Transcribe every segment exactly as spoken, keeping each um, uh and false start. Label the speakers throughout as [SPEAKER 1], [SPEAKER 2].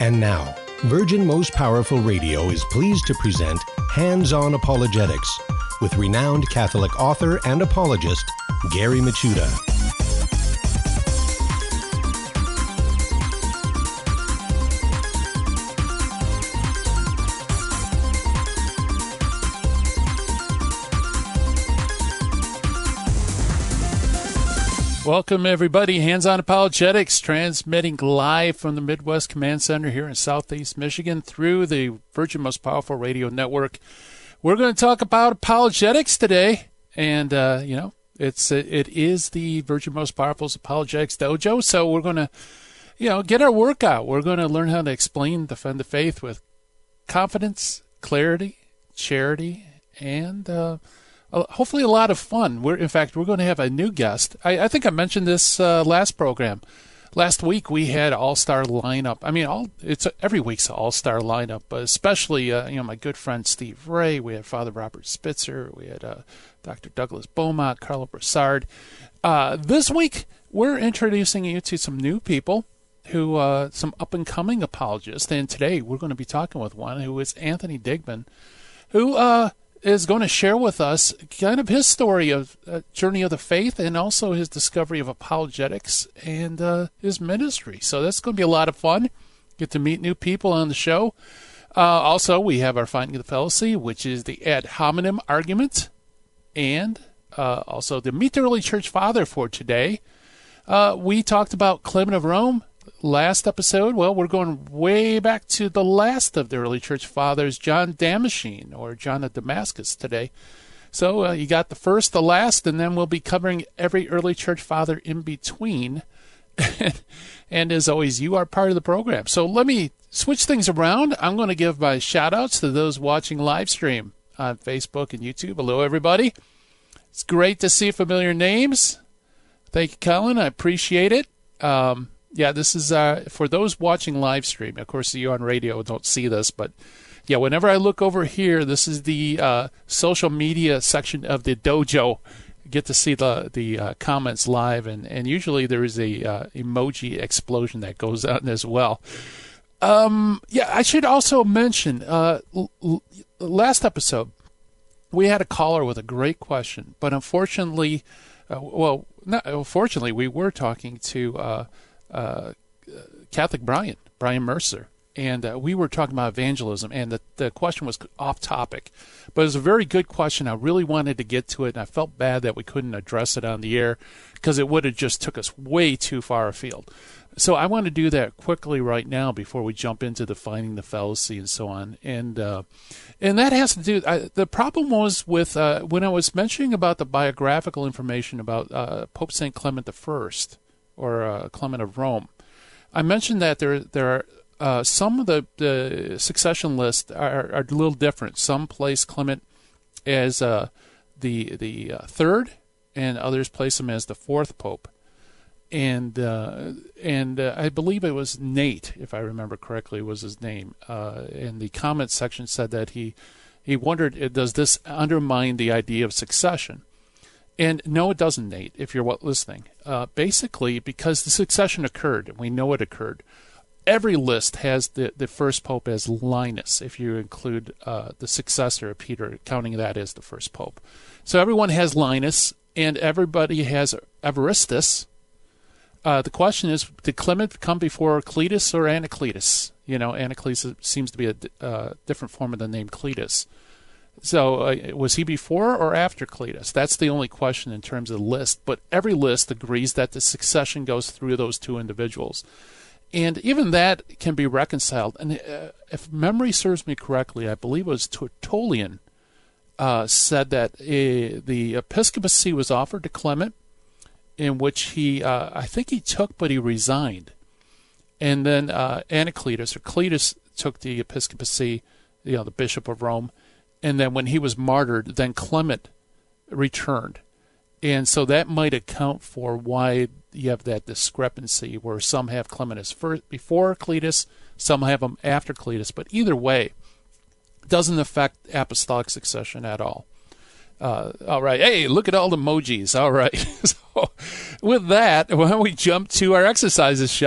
[SPEAKER 1] And now, Virgin Most Powerful Radio is pleased to present Hands-On Apologetics with renowned Catholic author and apologist, Gary Michuta.
[SPEAKER 2] Welcome, everybody. Hands-On Apologetics, transmitting live from the Midwest Command Center here in Southeast Michigan through the Virgin Most Powerful Radio Network. We're going to talk about apologetics today, and uh, you know, it's it is the Virgin Most Powerful's Apologetics Dojo. So we're going to, you know, get our workout. We're going to learn how to explain, defend the faith with confidence, clarity, charity, and Uh, Uh, hopefully a lot of fun. We're, in fact, we're going to have a new guest. I, I think I mentioned this uh, last program. Last week we had all-star lineup. I mean, all it's a, every week's an all-star lineup, but especially uh, you know, my good friend Steve Ray. We had Father Robert Spitzer. We had uh, Doctor Douglas Beaumont, Carlo Broussard. Uh, this week we're introducing you to some new people, who uh, some up-and-coming apologists. And today we're going to be talking with one who is Anthony Digman, who uh, is going to share with us kind of his story of uh, journey of the faith and also his discovery of apologetics and uh, his ministry. So that's going to be a lot of fun. Get to meet new people on the show. Uh, also, we have our Finding the Fallacy, which is the ad hominem argument, and uh, also the Meet the Early Church Father for today. Uh, we talked about Clement of Rome last episode. Well, we're going way back to the last of the early church fathers, John Damascene, or John of Damascus today. So uh, you got the first, the last, and then we'll be covering every early church father in between. And as always, you are part of the program. So let me switch things around. I'm going to give my shout-outs to those watching live stream on Facebook and YouTube. Hello, everybody. It's great to see familiar names. Thank you, Colin. I appreciate it. Um, Yeah, this is uh, for those watching live stream. Of course, you on radio don't see this, but yeah, whenever I look over here, this is the uh, social media section of the dojo. You get to see the the uh, comments live, and, and usually there is a uh, emoji explosion that goes on as well. Um, yeah, I should also mention uh, l- l- last episode we had a caller with a great question, but unfortunately, uh, well, not unfortunately, we were talking to. Uh, Uh, Catholic Brian, Brian Mercer, and uh, we were talking about evangelism, and the, the question was off topic, but it was a very good question. I really wanted to get to it, and I felt bad that we couldn't address it on the air because it would have just took us way too far afield. So I want to do that quickly right now before we jump into the Finding the Fallacy and so on, and uh, and that has to do. I, the problem was with uh, when I was mentioning about the biographical information about uh, Pope Saint Clement the First. Or uh, Clement of Rome. I mentioned that there there are uh, some of the, the succession lists are, are a little different. Some place Clement as uh, the the uh, third, and others place him as the fourth pope. And uh, and uh, I believe it was Nate, if I remember correctly, was his name. Uh, and the comment section said that he he wondered, does this undermine the idea of succession? And no, it doesn't, Nate, if you're listening. Uh, basically, because the succession occurred, and we know it occurred, every list has the, the first pope as Linus, if you include uh, the successor of Peter, counting that as the first pope. So everyone has Linus, and everybody has Evaristus. Uh, the question is, did Clement come before Cletus or Anacletus? You know, Anacletus seems to be a uh, different form of the name Cletus. So uh, was he before or after Cletus? That's the only question in terms of the list. But every list agrees that the succession goes through those two individuals. And even that can be reconciled. And uh, if memory serves me correctly, I believe it was Tertullian uh, said that uh, the episcopacy was offered to Clement, in which he, uh, I think he took, but he resigned. And then uh, Anacletus, or Cletus, took the episcopacy, you know, the Bishop of Rome. And then when he was martyred, then Clement returned. And so that might account for why you have that discrepancy where some have Clement as first, before Cletus, some have him after Cletus. But either way, it doesn't affect apostolic succession at all. Uh, all right. Hey, look at all the emojis. All right. So with that, why don't we jump to our exercises, shall we?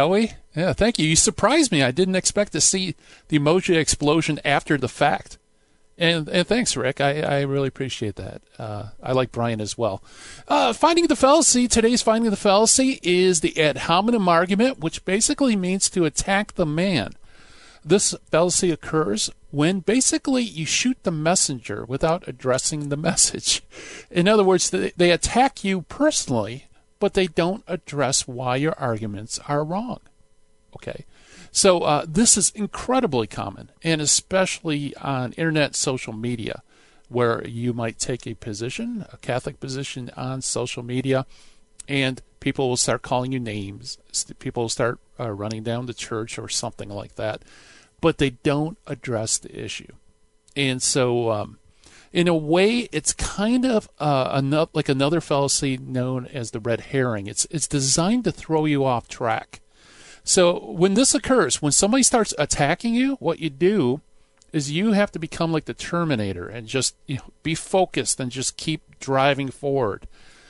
[SPEAKER 2] Yeah, thank you. You surprised me. I didn't expect to see the emoji explosion after the fact. And and thanks, Rick. I, I really appreciate that. Uh, I like Brian as well. Uh, finding the fallacy. Today's finding the fallacy is the ad hominem argument, which basically means to attack the man. This fallacy occurs when basically you shoot the messenger without addressing the message. In other words, they, they attack you personally, but they don't address why your arguments are wrong. Okay, so uh, this is incredibly common, and especially on internet social media, where you might take a position, a Catholic position on social media, and people will start calling you names. People will start uh, running down the church or something like that, but they don't address the issue. And so um, in a way, it's kind of uh, another, like another fallacy known as the red herring. It's it's designed to throw you off track. So when this occurs, when somebody starts attacking you, what you do is you have to become like the Terminator and just, you know, be focused and just keep driving forward.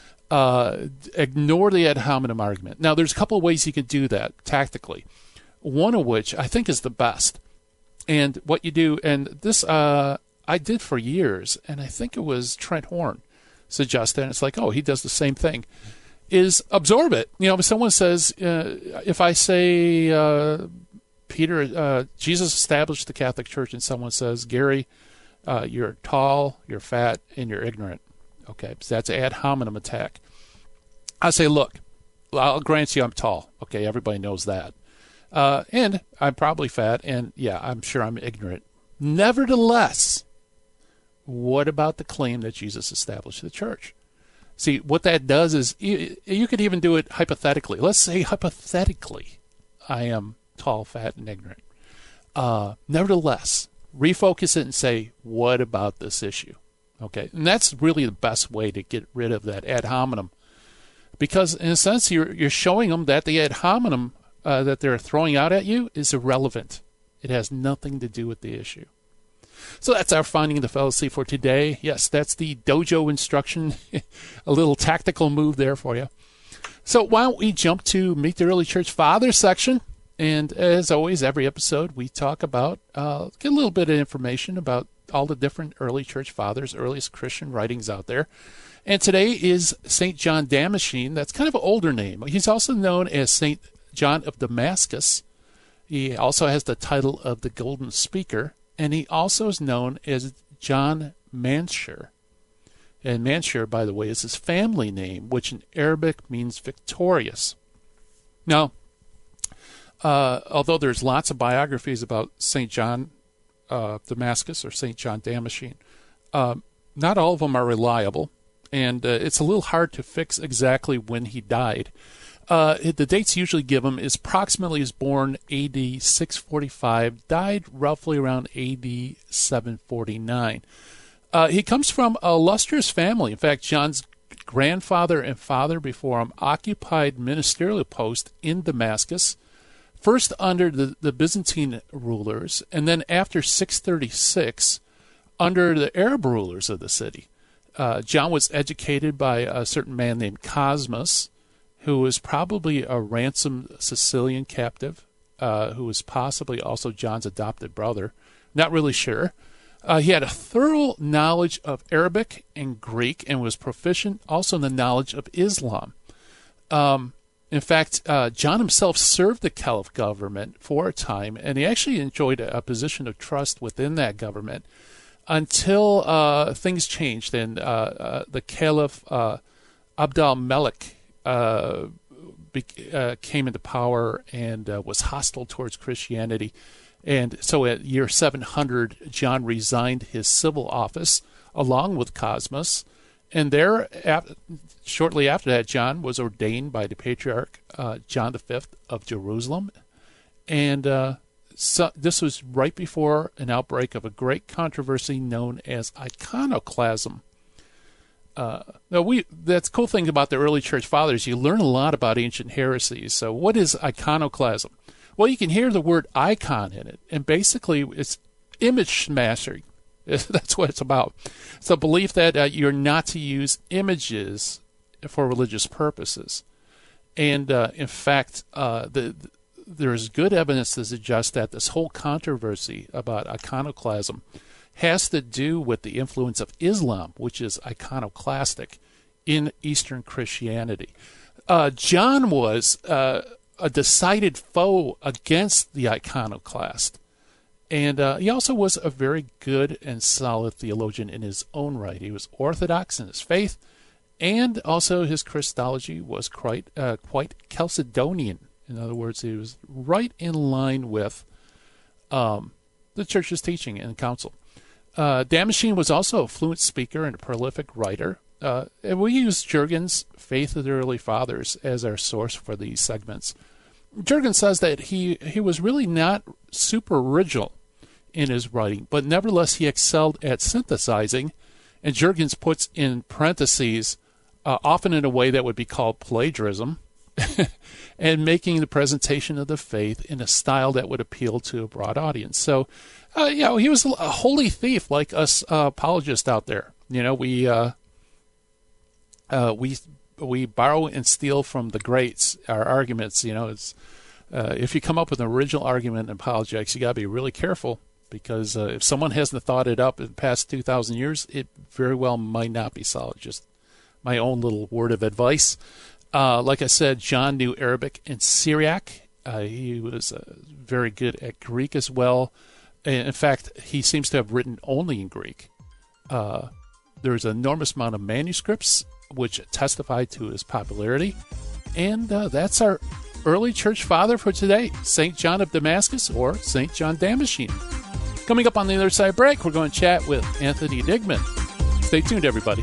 [SPEAKER 2] Uh, ignore the ad hominem argument. Now, there's a couple of ways you can do that tactically, one of which I think is the best. And what you do, and this uh, I did for years, and I think it was Trent Horn suggested, and it's like, oh, he does the same thing, is absorb it. You know, if someone says, uh, if I say, uh, Peter, uh, Jesus established the Catholic Church, and someone says, Gary, uh, you're tall, you're fat, and you're ignorant. Okay, so that's an ad hominem attack. I say, look, I'll grant you I'm tall. Okay, everybody knows that. Uh, and I'm probably fat, and yeah, I'm sure I'm ignorant. Nevertheless, what about the claim that Jesus established the church? See, what that does is, you, you could even do it hypothetically. Let's say hypothetically I am tall, fat, and ignorant. Uh, nevertheless, refocus it and say, what about this issue? Okay, and that's really the best way to get rid of that ad hominem. Because in a sense, you're, you're showing them that the ad hominem uh, that they're throwing out at you is irrelevant. It has nothing to do with the issue. So that's our finding the fallacy for today. Yes, that's the dojo instruction, a little tactical move there for you. So why don't we jump to Meet the Early Church Fathers section. And as always, every episode we talk about, uh, get a little bit of information about all the different early church fathers, earliest Christian writings out there. And today is Saint John Damascene. That's kind of an older name. He's also known as Saint John of Damascus. He also has the title of the Golden Speaker. And he also is known as John Mansur. And Mansur, by the way, is his family name, which in Arabic means victorious. Now, uh, although there's lots of biographies about Saint John uh, Damascus or Saint John Damascene, uh, not all of them are reliable, and uh, it's a little hard to fix exactly when he died. Uh, the dates usually give him is approximately is born A D six forty-five, died roughly around A D seven forty-nine. Uh, he comes from an illustrious family. In fact, John's grandfather and father before him occupied ministerial posts in Damascus, first under the, the Byzantine rulers, and then after six thirty-six, under the Arab rulers of the city. Uh, John was educated by a certain man named Cosmas, who was probably a ransomed Sicilian captive, uh, who was possibly also John's adopted brother. Not really sure. Uh, he had a thorough knowledge of Arabic and Greek and was proficient also in the knowledge of Islam. Um, in fact, uh, John himself served the Caliph government for a time, and he actually enjoyed a, a position of trust within that government until uh, things changed and uh, uh, the Caliph uh, Abd al-Malik Uh, be, uh, came into power and uh, was hostile towards Christianity. And so at year seven hundred, John resigned his civil office along with Cosmas. And there, ap- shortly after that, John was ordained by the Patriarch uh, John the Fifth of Jerusalem. And uh, so this was right before an outbreak of a great controversy known as iconoclasm. Uh, now we that's the cool thing about the early church fathers. You learn a lot about ancient heresies. So what is iconoclasm? Well, you can hear the word icon in it, and basically it's image smashing. That's what it's about. It's a belief that uh, you're not to use images for religious purposes. And uh, in fact, uh, the there's good evidence to suggest that this whole controversy about iconoclasm has to do with the influence of Islam, which is iconoclastic, in Eastern Christianity. Uh, John was uh, a decided foe against the iconoclast. And uh, he also was a very good and solid theologian in his own right. He was orthodox in his faith, and also his Christology was quite, uh, quite Chalcedonian. In other words, he was right in line with um, the church's teaching and counsel. Uh, Damascene was also a fluent speaker and a prolific writer. Uh, and we use Jurgen's Faith of the Early Fathers as our source for these segments. Jurgen says that he, he was really not super original in his writing, but nevertheless he excelled at synthesizing, and Jurgens puts in parentheses, uh, often in a way that would be called plagiarism, and making the presentation of the faith in a style that would appeal to a broad audience. So, uh, you know, he was a holy thief like us uh, apologists out there. You know, we uh, uh, we we borrow and steal from the greats, our arguments. You know, it's uh, if you come up with an original argument in apologetics, you got to be really careful. Because uh, if someone hasn't thought it up in the past two thousand years, it very well might not be solid. Just my own little word of advice. Uh, like I said, John knew Arabic and Syriac. Uh, he was uh, very good at Greek as well. And in fact, he seems to have written only in Greek. Uh, there's an enormous amount of manuscripts which testify to his popularity. And uh, that's our early church father for today, Saint John of Damascus, or Saint John Damascene. Coming up on the other side break, we're going to chat with Anthony Digman. Stay tuned, everybody.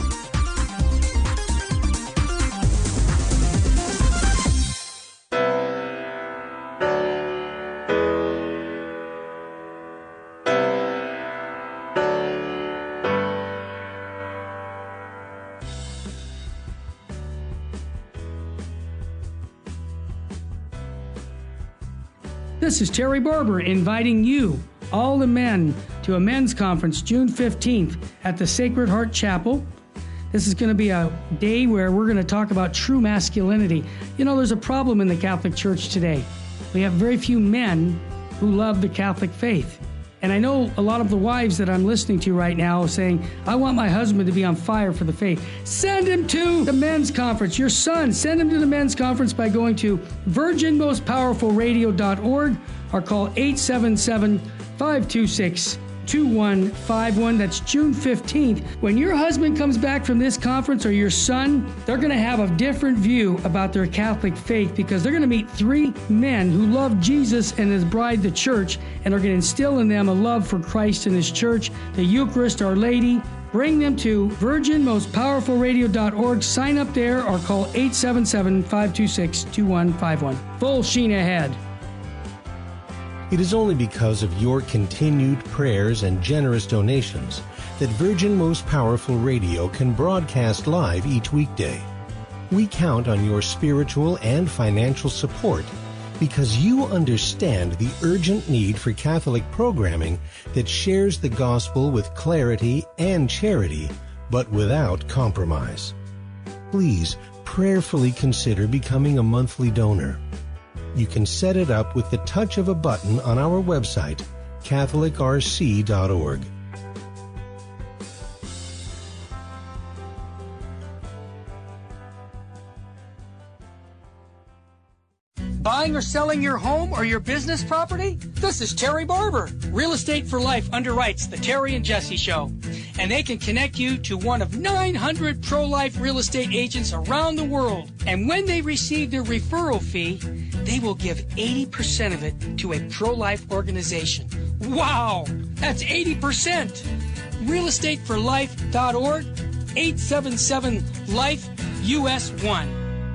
[SPEAKER 3] This is Terry Barber inviting you, all the men, to a men's conference June fifteenth at the Sacred Heart Chapel. This is going to be a day where we're going to talk about true masculinity. You know, there's a problem in the Catholic Church today. We have very few men who love the Catholic faith. And I know a lot of the wives that I'm listening to right now saying, I want my husband to be on fire for the faith. Send him to the men's conference. Your son, send him to the men's conference by going to virgin most powerful radio dot org or call eight seven seven, five two six, two one five one. That's June fifteenth. When your husband comes back from this conference, or your son, they're going to have a different view about their Catholic faith, because they're going to meet three men who love Jesus and his bride, the church, and are going to instill in them a love for Christ and his church, the Eucharist, Our Lady. Bring them to virgin most powerful radio dot org. Sign up there or call eight seven seven, five two six, two one five one. Full sheen ahead.
[SPEAKER 1] It is only because of your continued prayers and generous donations that Virgin Most Powerful Radio can broadcast live each weekday. We count on your spiritual and financial support because you understand the urgent need for Catholic programming that shares the gospel with clarity and charity, but without compromise. Please prayerfully consider becoming a monthly donor. You can set it up with the touch of a button on our website, catholic r c dot org.
[SPEAKER 3] Buying or selling your home or your business property? This is Terry Barber. Real Estate for Life underwrites the Terry and Jesse Show. And they can connect you to one of nine hundred pro-life real estate agents around the world. And when they receive their referral fee, they will give eighty percent of it to a pro-life organization. Wow! That's eighty percent! real estate for life dot org, eight seven seven, life, U S one.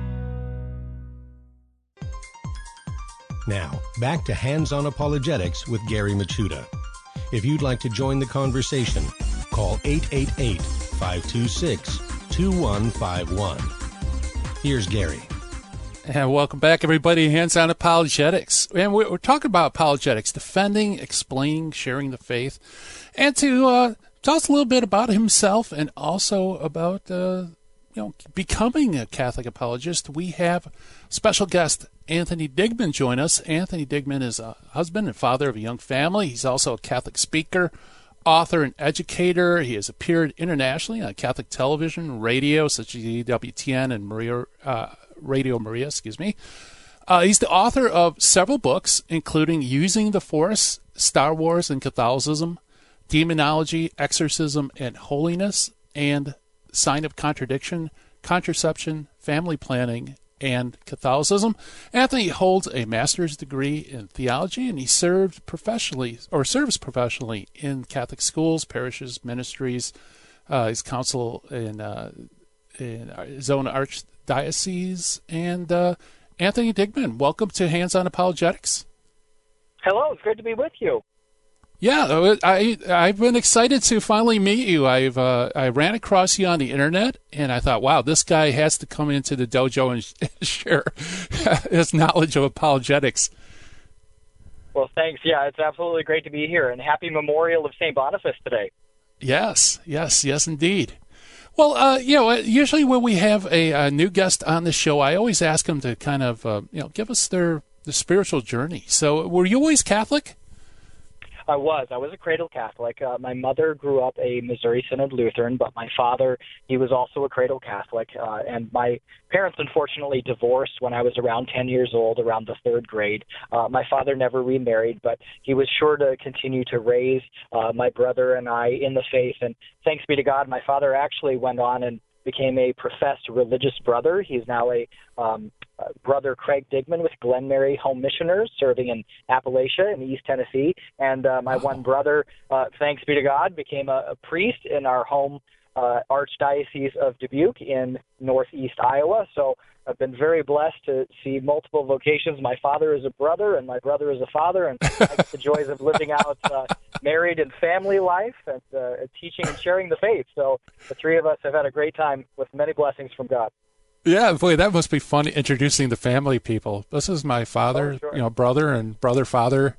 [SPEAKER 1] Now, back to Hands-On Apologetics with Gary Machuda. If you'd like to join the conversation, call eight eight eight, five two six, two one five one. Here's Gary.
[SPEAKER 2] And welcome back, everybody. Hands-On Apologetics. And we're, we're talking about apologetics, defending, explaining, sharing the faith, and to uh, tell us a little bit about himself and also about uh, you know, becoming a Catholic apologist, we have special guest Anthony Digman join us. Anthony Digman is a husband and father of a young family. He's also a Catholic speaker, author, and educator. He has appeared internationally on Catholic television, radio, such as E W T N and Maria, uh, Radio Maria, excuse me. Uh, he's the author of several books, including Using the Force, Star Wars and Catholicism, Demonology, Exorcism, and Holiness, and Sign of Contradiction, Contraception, Family Planning, and Catholicism. Anthony holds a master's degree in theology, and he served professionally or serves professionally in Catholic schools, parishes, ministries. Uh, he's counsel in, uh, in his own archdiocese. And uh, Anthony Digman, welcome to Hands On Apologetics.
[SPEAKER 4] Hello, it's great to be with you.
[SPEAKER 2] Yeah, I, I've been excited to finally meet you. I've uh, I ran across you on the internet, and I thought, wow, this guy has to come into the dojo and share his knowledge of apologetics.
[SPEAKER 4] Well, thanks. Yeah, it's absolutely great to be here, and happy memorial of Saint Boniface today.
[SPEAKER 2] Yes, yes, yes, indeed. Well, uh, you know, usually when we have a, a new guest on the show, I always ask them to kind of, uh, you know, give us their the spiritual journey. So, were you always Catholic?
[SPEAKER 4] I was. I was a cradle Catholic. Uh, my mother grew up a Missouri Synod Lutheran, but my father, he was also a cradle Catholic. Uh, and my parents, unfortunately, divorced when I was around ten years old, around the third grade. Uh, my father never remarried, but he was sure to continue to raise uh, my brother and I in the faith. And thanks be to God, my father actually went on and became a professed religious brother. He's now a um, uh, brother Craig Digman with Glen Mary Home Missioners, serving in Appalachia in East Tennessee. And uh, my one brother, uh, thanks be to God, became a, a priest in our home uh, Archdiocese of Dubuque in northeast Iowa. So I've been very blessed to see multiple vocations. My father is a brother, and my brother is a father, and I get the joys of living out uh, married and family life and uh, teaching and sharing the faith. So the three of us have had a great time with many blessings from God.
[SPEAKER 2] Yeah, boy, that must be fun introducing the family people. This is my father,
[SPEAKER 4] oh, sure.
[SPEAKER 2] you know, brother and brother father.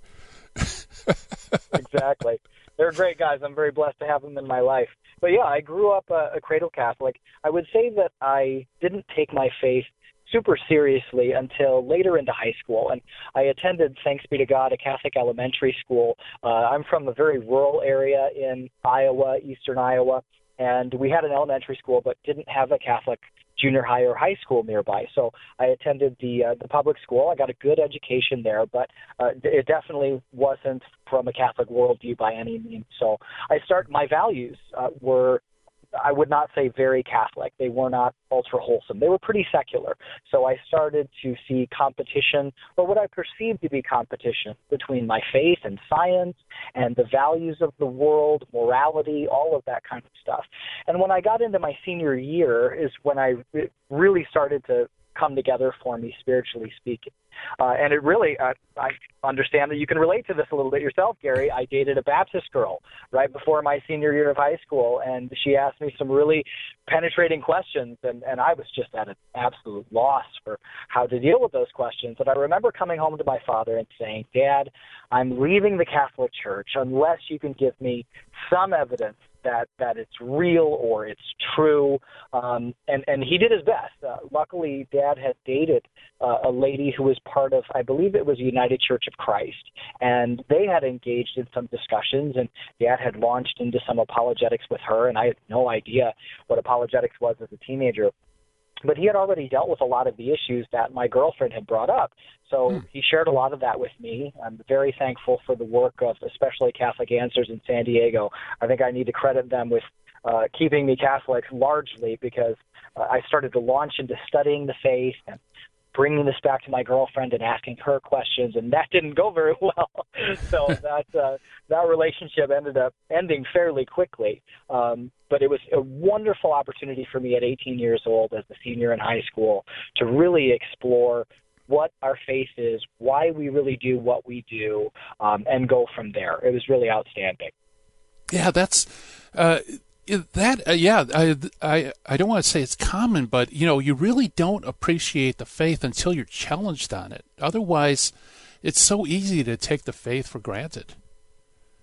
[SPEAKER 4] Exactly. They're great guys. I'm very blessed to have them in my life. But yeah, I grew up a, a cradle Catholic. I would say that I didn't take my faith super seriously until later into high school. And I attended, thanks be to God, a Catholic elementary school. Uh, I'm from a very rural area in Iowa, eastern Iowa, and we had an elementary school but didn't have a Catholic junior high or high school nearby. So I attended the uh, the public school. I got a good education there, but uh, it definitely wasn't from a Catholic worldview by any means. So I start, my values uh, were, I would not say very Catholic. They were not ultra wholesome. They were pretty secular. So I started to see competition, or what I perceived to be competition, between my faith and science and the values of the world, morality, all of that kind of stuff. And when I got into my senior year is when I it really started to come together for me, spiritually speaking. Uh, and it really, uh, I understand that you can relate to this a little bit yourself, Gary. I dated a Baptist girl right before my senior year of high school, and she asked me some really penetrating questions, and, and I was just at an absolute loss for how to deal with those questions. And I remember coming home to my father and saying, Dad, I'm leaving the Catholic Church unless you can give me some evidence that that it's real or it's true. Um, and, and he did his best. Uh, luckily, Dad had dated uh, a lady who was part of, I believe it was United Church of Christ, and they had engaged in some discussions, and Dad had launched into some apologetics with her, and I had no idea what apologetics was as a teenager. But he had already dealt with a lot of the issues that my girlfriend had brought up. So mm. he shared a lot of that with me. I'm very thankful for the work of especially Catholic Answers in San Diego. I think I need to credit them with uh, keeping me Catholic largely, because uh, I started to launch into studying the faith and bringing this back to my girlfriend and asking her questions, and that didn't go very well. So that uh, that relationship ended up ending fairly quickly. Um, but it was a wonderful opportunity for me at eighteen years old as a senior in high school to really explore what our faith is, why we really do what we do, um, and go from there. It was really outstanding.
[SPEAKER 2] Yeah, that's uh, that. Uh, yeah, I, I I don't want to say it's common, but you know, you really don't appreciate the faith until you're challenged on it. Otherwise, it's so easy to take the faith for granted.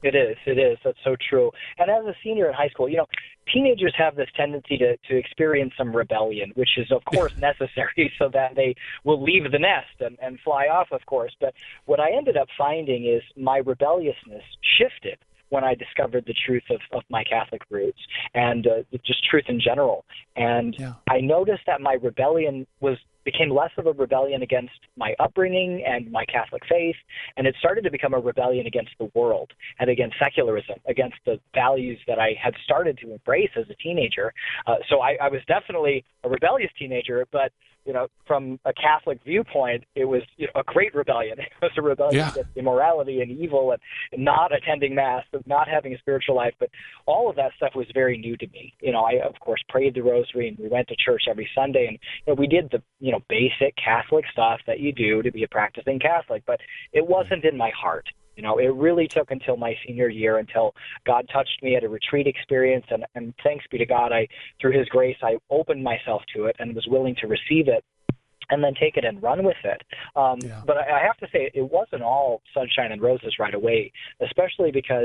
[SPEAKER 4] It is. It is. That's so true. And as a senior in high school, you know, teenagers have this tendency to, to experience some rebellion, which is, of course, necessary so that they will leave the nest and, and fly off, of course. But what I ended up finding is my rebelliousness shifted when I discovered the truth of, of my Catholic roots and uh, just truth in general. And yeah. I noticed that my rebellion was became less of a rebellion against my upbringing and my Catholic faith, and it started to become a rebellion against the world and against secularism, against the values that I had started to embrace as a teenager. Uh, so I, I was definitely a rebellious teenager, but you know, from a Catholic viewpoint, it was you know, a great rebellion. It was a rebellion yeah. against immorality and evil and not attending Mass, not having a spiritual life. But all of that stuff was very new to me. You know, I, of course, prayed the rosary and we went to church every Sunday. And you know, we did the, you know, basic Catholic stuff that you do to be a practicing Catholic. But it wasn't in my heart. You know, it really took until my senior year until God touched me at a retreat experience, and, and thanks be to God, I, through His grace, I opened myself to it and was willing to receive it and then take it and run with it. Um, yeah. But I, I have to say, it wasn't all sunshine and roses right away, especially because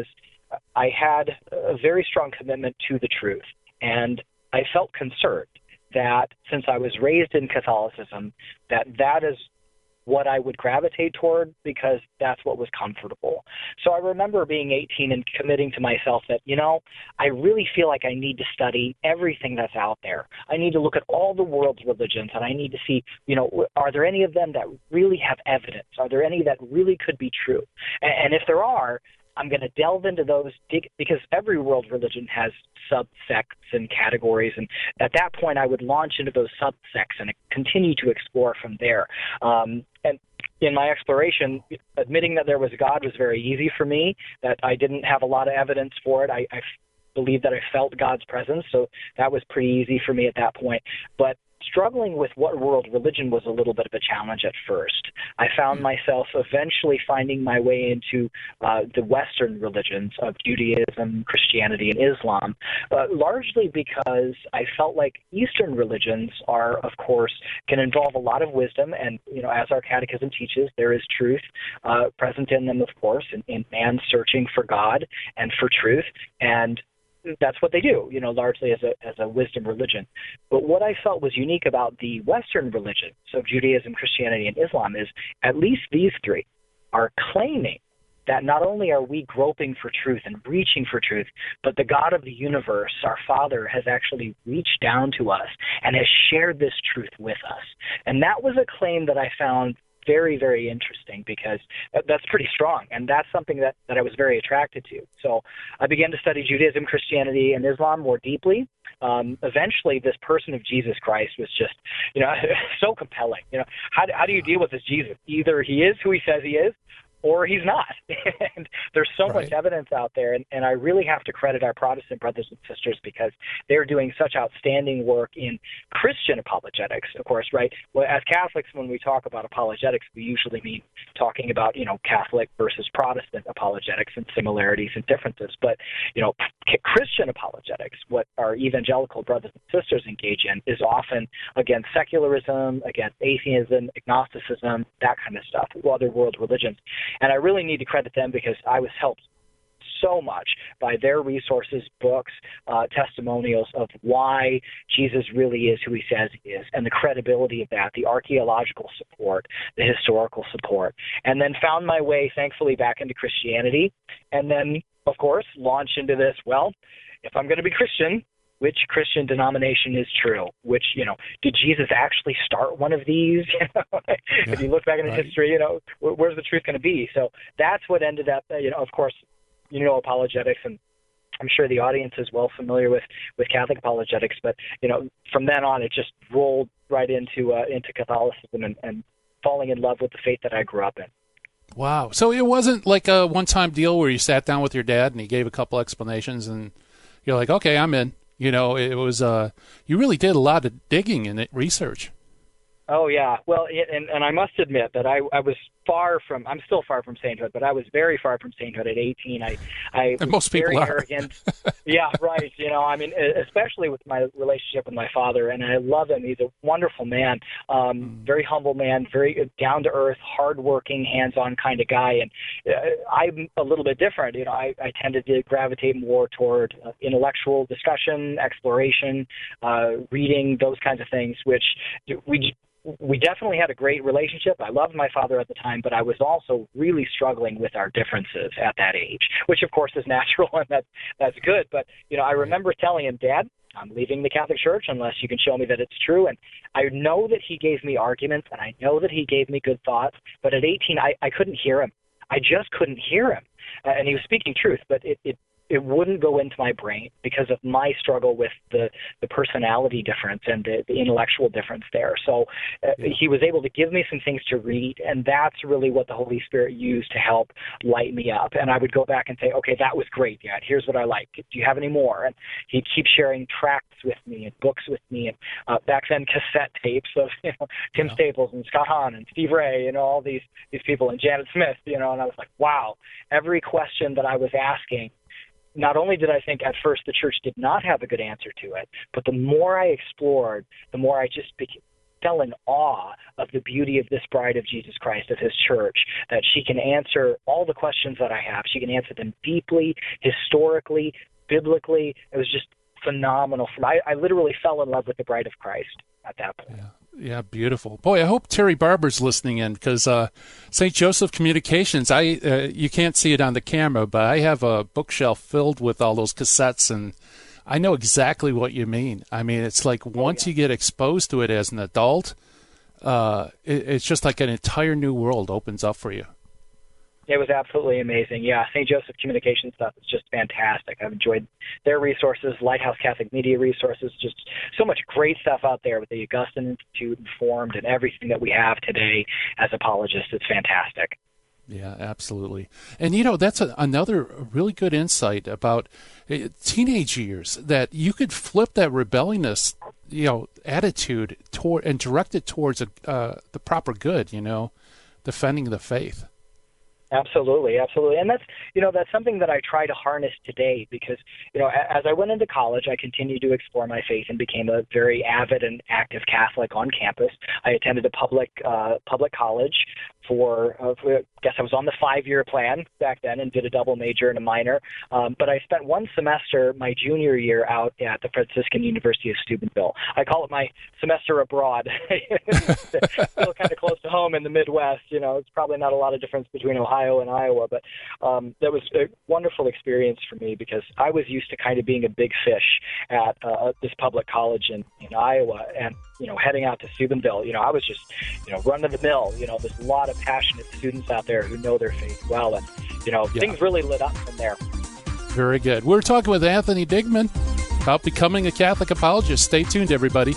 [SPEAKER 4] I had a very strong commitment to the truth, and I felt concerned that since I was raised in Catholicism, that that is what I would gravitate toward because that's what was comfortable. So I remember being eighteen and committing to myself that, you know, I really feel like I need to study everything that's out there. I need to look at all the world's religions, and I need to see, you know, are there any of them that really have evidence? Are there any that really could be true? And, and if there are, I'm going to delve into those because every world religion has subsects and categories. And at that point, I would launch into those subsects and continue to explore from there. Um, and in my exploration, admitting that there was God was very easy for me, that I didn't have a lot of evidence for it. I, I believed that I felt God's presence, so that was pretty easy for me at that point. But struggling with what world religion was a little bit of a challenge at first. I found myself eventually finding my way into uh, the Western religions of Judaism, Christianity, and Islam, uh, largely because I felt like Eastern religions are, of course, can involve a lot of wisdom, and, you know, as our catechism teaches, there is truth uh, present in them, of course, in, in man searching for God and for truth, and that's what they do, you know, largely as a as a wisdom religion. But what I felt was unique about the Western religion, so Judaism, Christianity, and Islam, is at least these three are claiming that not only are we groping for truth and reaching for truth, but the God of the universe, our Father, has actually reached down to us and has shared this truth with us. And that was a claim that I found very, very interesting because that's pretty strong, and that's something that, that I was very attracted to. So I began to study Judaism, Christianity, and Islam more deeply. Um, eventually, this person of Jesus Christ was just, you know, so compelling. You know, how, how do you deal with this Jesus? Either he is who he says he is, or he's not. And there's so right. much evidence out there, and, and I really have to credit our Protestant brothers and sisters because they're doing such outstanding work in Christian apologetics, of course, right? Well, as Catholics, when we talk about apologetics, we usually mean talking about, you know, Catholic versus Protestant apologetics and similarities and differences. But, you know, Christian apologetics, what our evangelical brothers and sisters engage in, is often against secularism, against atheism, agnosticism, that kind of stuff, other world religions. And I really need to credit them because I was helped so much by their resources, books, uh, testimonials of why Jesus really is who he says he is, and the credibility of that, the archaeological support, the historical support, and then found my way, thankfully, back into Christianity, and then, of course, launched into this, well, if I'm going to be Christian, which Christian denomination is true? Which, you know, did Jesus actually start one of these? You know, yeah, if you look back into right. history, you know, where's the truth going to be? So that's what ended up, you know, of course, you know, apologetics, and I'm sure the audience is well familiar with, with Catholic apologetics, but, you know, from then on, it just rolled right into uh, into Catholicism and, and falling in love with the faith that I grew up in.
[SPEAKER 2] Wow. So it wasn't like a one-time deal where you sat down with your dad and he gave a couple explanations and you're like, okay, I'm in. You know, it was, uh, you really did a lot of digging and research.
[SPEAKER 4] Oh, yeah. Well, and, and I must admit that I, I was far from, I'm still far from sainthood, but I was very far from sainthood at eighteen. I, I was
[SPEAKER 2] most people
[SPEAKER 4] very
[SPEAKER 2] are.
[SPEAKER 4] arrogant. Yeah, right. You know, I mean, especially with my relationship with my father, and I love him. He's a wonderful man, um, mm. very humble man, very down to earth, hardworking, hands-on kind of guy. And uh, I'm a little bit different. You know, I, I tended to gravitate more toward uh, intellectual discussion, exploration, uh, reading, those kinds of things, which we We definitely had a great relationship. I loved my father at the time, but I was also really struggling with our differences at that age, which of course is natural and that, that's good. But, you know, I remember telling him, Dad, I'm leaving the Catholic Church unless you can show me that it's true. And I know that he gave me arguments and I know that he gave me good thoughts, but at eighteen, I, I couldn't hear him. I just couldn't hear him. Uh, and he was speaking truth, but it, it it wouldn't go into my brain because of my struggle with the, the personality difference and the, the intellectual difference there. So uh, yeah. he was able to give me some things to read, and that's really what the Holy Spirit used to help light me up. And I would go back and say, okay, that was great, Dad. Here's what I like. Do you have any more? And he'd keep sharing tracts with me and books with me, and uh, back then cassette tapes of you know, Tim yeah. Staples and Scott Hahn and Steve Ray and all these, these people and Janet Smith, you know, and I was like, wow, every question that I was asking, not only did I think at first the church did not have a good answer to it, but the more I explored, the more I just became, fell in awe of the beauty of this bride of Jesus Christ, of his church, that she can answer all the questions that I have. She can answer them deeply, historically, biblically. It was just phenomenal. I, I literally fell in love with the bride of Christ at that point.
[SPEAKER 2] Yeah. Yeah, beautiful. Boy, I hope Terry Barber's listening in because uh, Saint Joseph Communications, I uh, you can't see it on the camera, but I have a bookshelf filled with all those cassettes, and I know exactly what you mean. I mean, it's like once oh, yeah. you get exposed to it as an adult, uh, it, it's just like an entire new world opens up for you.
[SPEAKER 4] It was absolutely amazing. Yeah, Saint Joseph Communication stuff is just fantastic. I've enjoyed their resources, Lighthouse Catholic Media resources, just so much great stuff out there with the Augustine Institute and Formed and everything that we have today as apologists. It's fantastic.
[SPEAKER 2] Yeah, absolutely. And, you know, that's a, another really good insight about uh, teenage years, that you could flip that rebelliousous, you know, attitude toward and direct it towards a, uh, the proper good, you know, defending the faith.
[SPEAKER 4] Absolutely, absolutely. And that's, you know, that's something that I try to harness today because, you know, as I went into college, I continued to explore my faith and became a very avid and active Catholic on campus. I attended a public uh, public college for, uh, for, I guess I was on the five-year plan back then and did a double major and a minor. Um, but I spent one semester my junior year out at the Franciscan University of Steubenville. I call it my semester abroad. Still kind of close to home in the Midwest. You know, it's probably not a lot of difference between Ohio and Iowa, but um, that was a wonderful experience for me because I was used to kind of being a big fish at uh, this public college in, in Iowa, and you know, heading out to Steubenville, you know, I was just, you know, run of the mill. You know, there's a lot of passionate students out there who know their faith well, and you know, yeah. things really lit up from there.
[SPEAKER 2] Very good. We're talking with Anthony Digman about becoming a Catholic apologist. Stay tuned, everybody.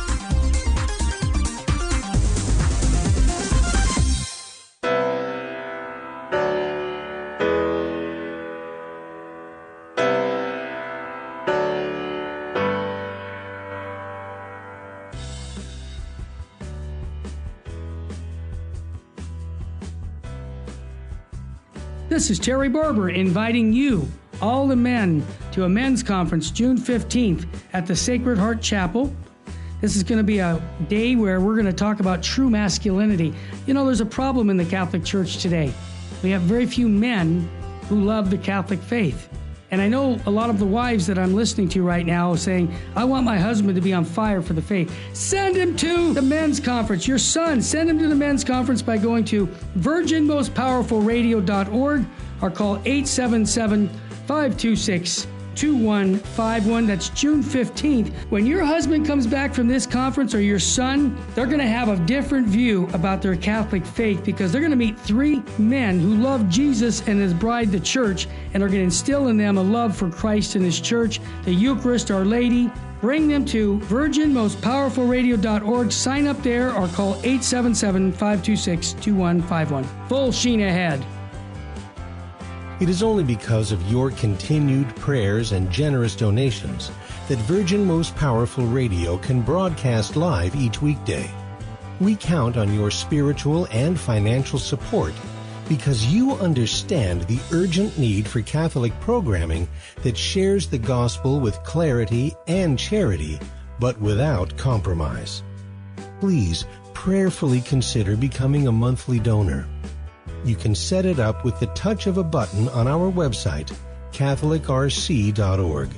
[SPEAKER 3] This is Terry Barber inviting you, all the men, to a men's conference June fifteenth at the Sacred Heart Chapel. This is going to be a day where we're going to talk about true masculinity. You know, there's a problem in the Catholic Church today. We have very few men who love the Catholic faith. And I know a lot of the wives that I'm listening to right now are saying, I want my husband to be on fire for the faith. Send him to the men's conference. Your son, send him to the men's conference by going to virgin most powerful radio dot org or call eight seven seven, five two six, two one five one. That's June fifteenth. When your husband comes back from this conference, or your son, they're going to have a different view about their Catholic faith because they're going to meet three men who love Jesus and his bride, the church, and are going to instill in them a love for Christ and his church, the Eucharist, Our Lady. Bring them to virgin most powerful radio dot org. Sign up there or call eight seven seven, five two six, two one five one. Full sheen ahead.
[SPEAKER 1] It is only because of your continued prayers and generous donations that Virgin Most Powerful Radio can broadcast live each weekday. We count on your spiritual and financial support because you understand the urgent need for Catholic programming that shares the gospel with clarity and charity, but without compromise. Please prayerfully consider becoming a monthly donor. You can set it up with the touch of a button on our website, catholic r c dot org.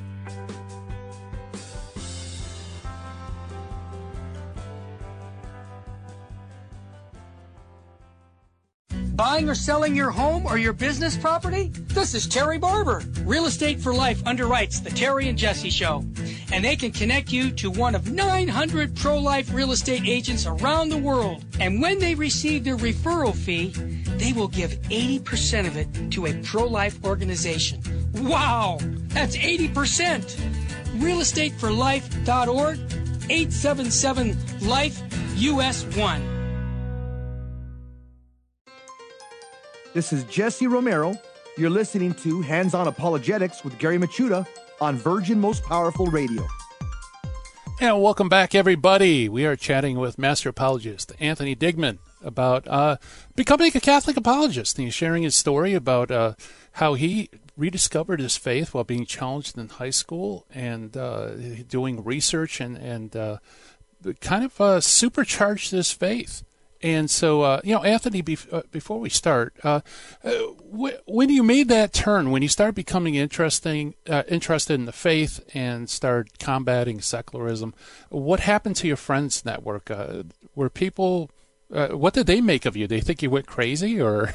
[SPEAKER 3] Buying or selling your home or your business property? This is Terry Barber. Real Estate for Life underwrites the Terry and Jesse Show, and they can connect you to one of nine hundred pro-life real estate agents around the world. And when they receive their referral fee, they will give eighty percent of it to a pro-life organization. Wow, that's eighty percent. real estate for life dot org, eight seven seven life U S one.
[SPEAKER 5] This is Jesse Romero. You're listening to Hands-On Apologetics with Gary Machuda on Virgin Most Powerful Radio.
[SPEAKER 2] And welcome back, everybody. We are chatting with Master Apologist Anthony Digman about uh, becoming a Catholic apologist. And he's sharing his story about uh, how he rediscovered his faith while being challenged in high school and uh, doing research and, and uh, kind of uh, supercharged his faith. And so, uh, you know, Anthony, bef- uh, before we start, uh, uh, w- when you made that turn, when you started becoming interesting, uh, interested in the faith and started combating secularism, what happened to your friends network? Uh, were people, uh, what did they make of you? They think you went crazy, or?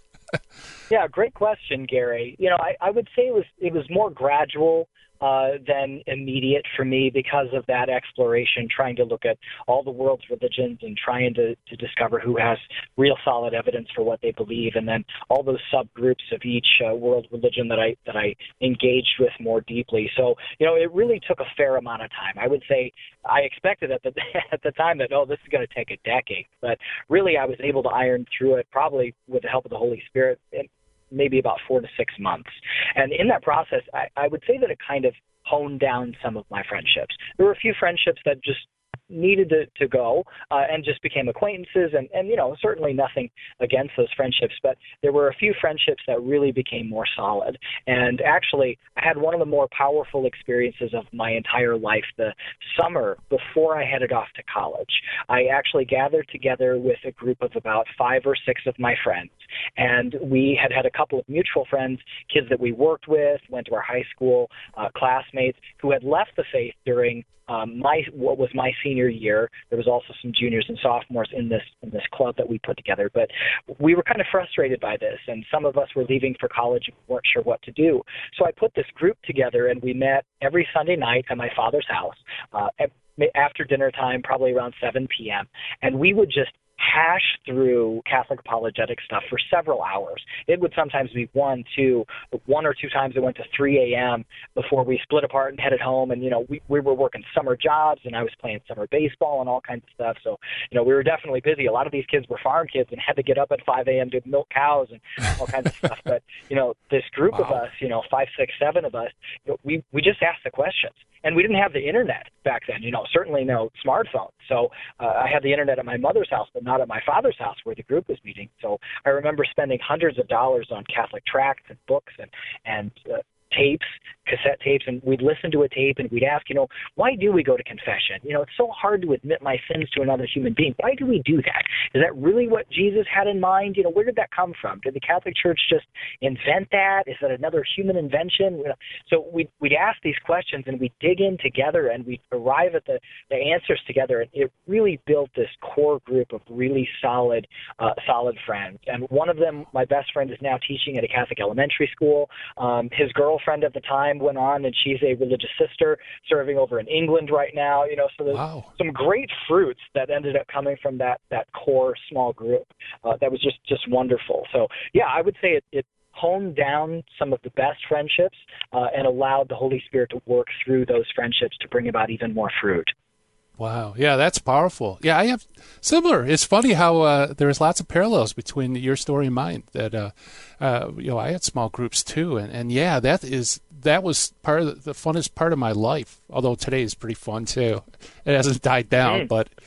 [SPEAKER 4] Yeah, great question, Gary. You know, I, I would say it was it was more gradual uh, than immediate for me because of that exploration, trying to look at all the world's religions and trying to, to discover who has real solid evidence for what they believe, and then all those subgroups of each uh, world religion that I that I engaged with more deeply. So, you know, it really took a fair amount of time. I would say I expected at the at the time that, oh, this is going to take a decade, but really I was able to iron through it, probably with the help of the Holy Spirit, in maybe about four to six months. And in that process, I, I would say that it kind of honed down some of my friendships. There were a few friendships that just needed to, to go uh, and just became acquaintances, and, and, you know, certainly nothing against those friendships, but there were a few friendships that really became more solid. And actually, I had one of the more powerful experiences of my entire life the summer before I headed off to college. I actually gathered together with a group of about five or six of my friends, and we had had a couple of mutual friends, kids that we worked with, went to our high school, uh, classmates, who had left the faith during Um, my what was my senior year. There was also some juniors and sophomores in this in this club that we put together, but we were kind of frustrated by this, and some of us were leaving for college and weren't sure what to do. So I put this group together, and we met every Sunday night at my father's house uh, after dinner time, probably around seven p.m., and we would just hash through Catholic apologetic stuff for several hours. It would sometimes be one, two, one or two times it went to three a.m. before we split apart and headed home. And, you know, we, we were working summer jobs, and I was playing summer baseball and all kinds of stuff. So, you know, we were definitely busy. A lot of these kids were farm kids and had to get up at five a.m. to milk cows and all kinds of stuff. But, you know, this group wow. of us, you know, five, six, seven of us, you know, we, we just asked the questions. And we didn't have the internet back then, you know, certainly no smartphone. So uh, I had the internet at my mother's house, but not at my father's house where the group was meeting. So I remember spending hundreds of dollars on Catholic tracts and books and, and uh, tapes, cassette tapes, and we'd listen to a tape and we'd ask, you know, why do we go to confession? You know, it's so hard to admit my sins to another human being. Why do we do that? Is that really what Jesus had in mind? You know, where did that come from? Did the Catholic Church just invent that? Is that another human invention? You know, so we'd, we'd ask these questions and we'd dig in together and we'd arrive at the, the answers together. And it really built this core group of really solid, uh, solid friends. And one of them, my best friend, is now teaching at a Catholic elementary school. Um, his girlfriend friend at the time went on, and she's a religious sister serving over in England right now. You know, so there's wow. some great fruits that ended up coming from that that core small group. Uh, that was just just wonderful. So yeah, I would say it, it honed down some of the best friendships uh, and allowed the Holy Spirit to work through those friendships to bring about even more fruit.
[SPEAKER 2] Wow. Yeah, that's powerful. Yeah, I have similar. It's funny how uh, there's lots of parallels between your story and mine. That uh, uh, you know, I had small groups too, and, and yeah, that is that was part of the, the funnest part of my life. Although today is pretty fun too. It hasn't died down, mm. but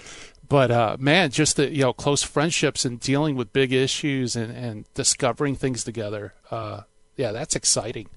[SPEAKER 2] But uh, man, just the you know close friendships and dealing with big issues and, and discovering things together. Uh, yeah, that's exciting.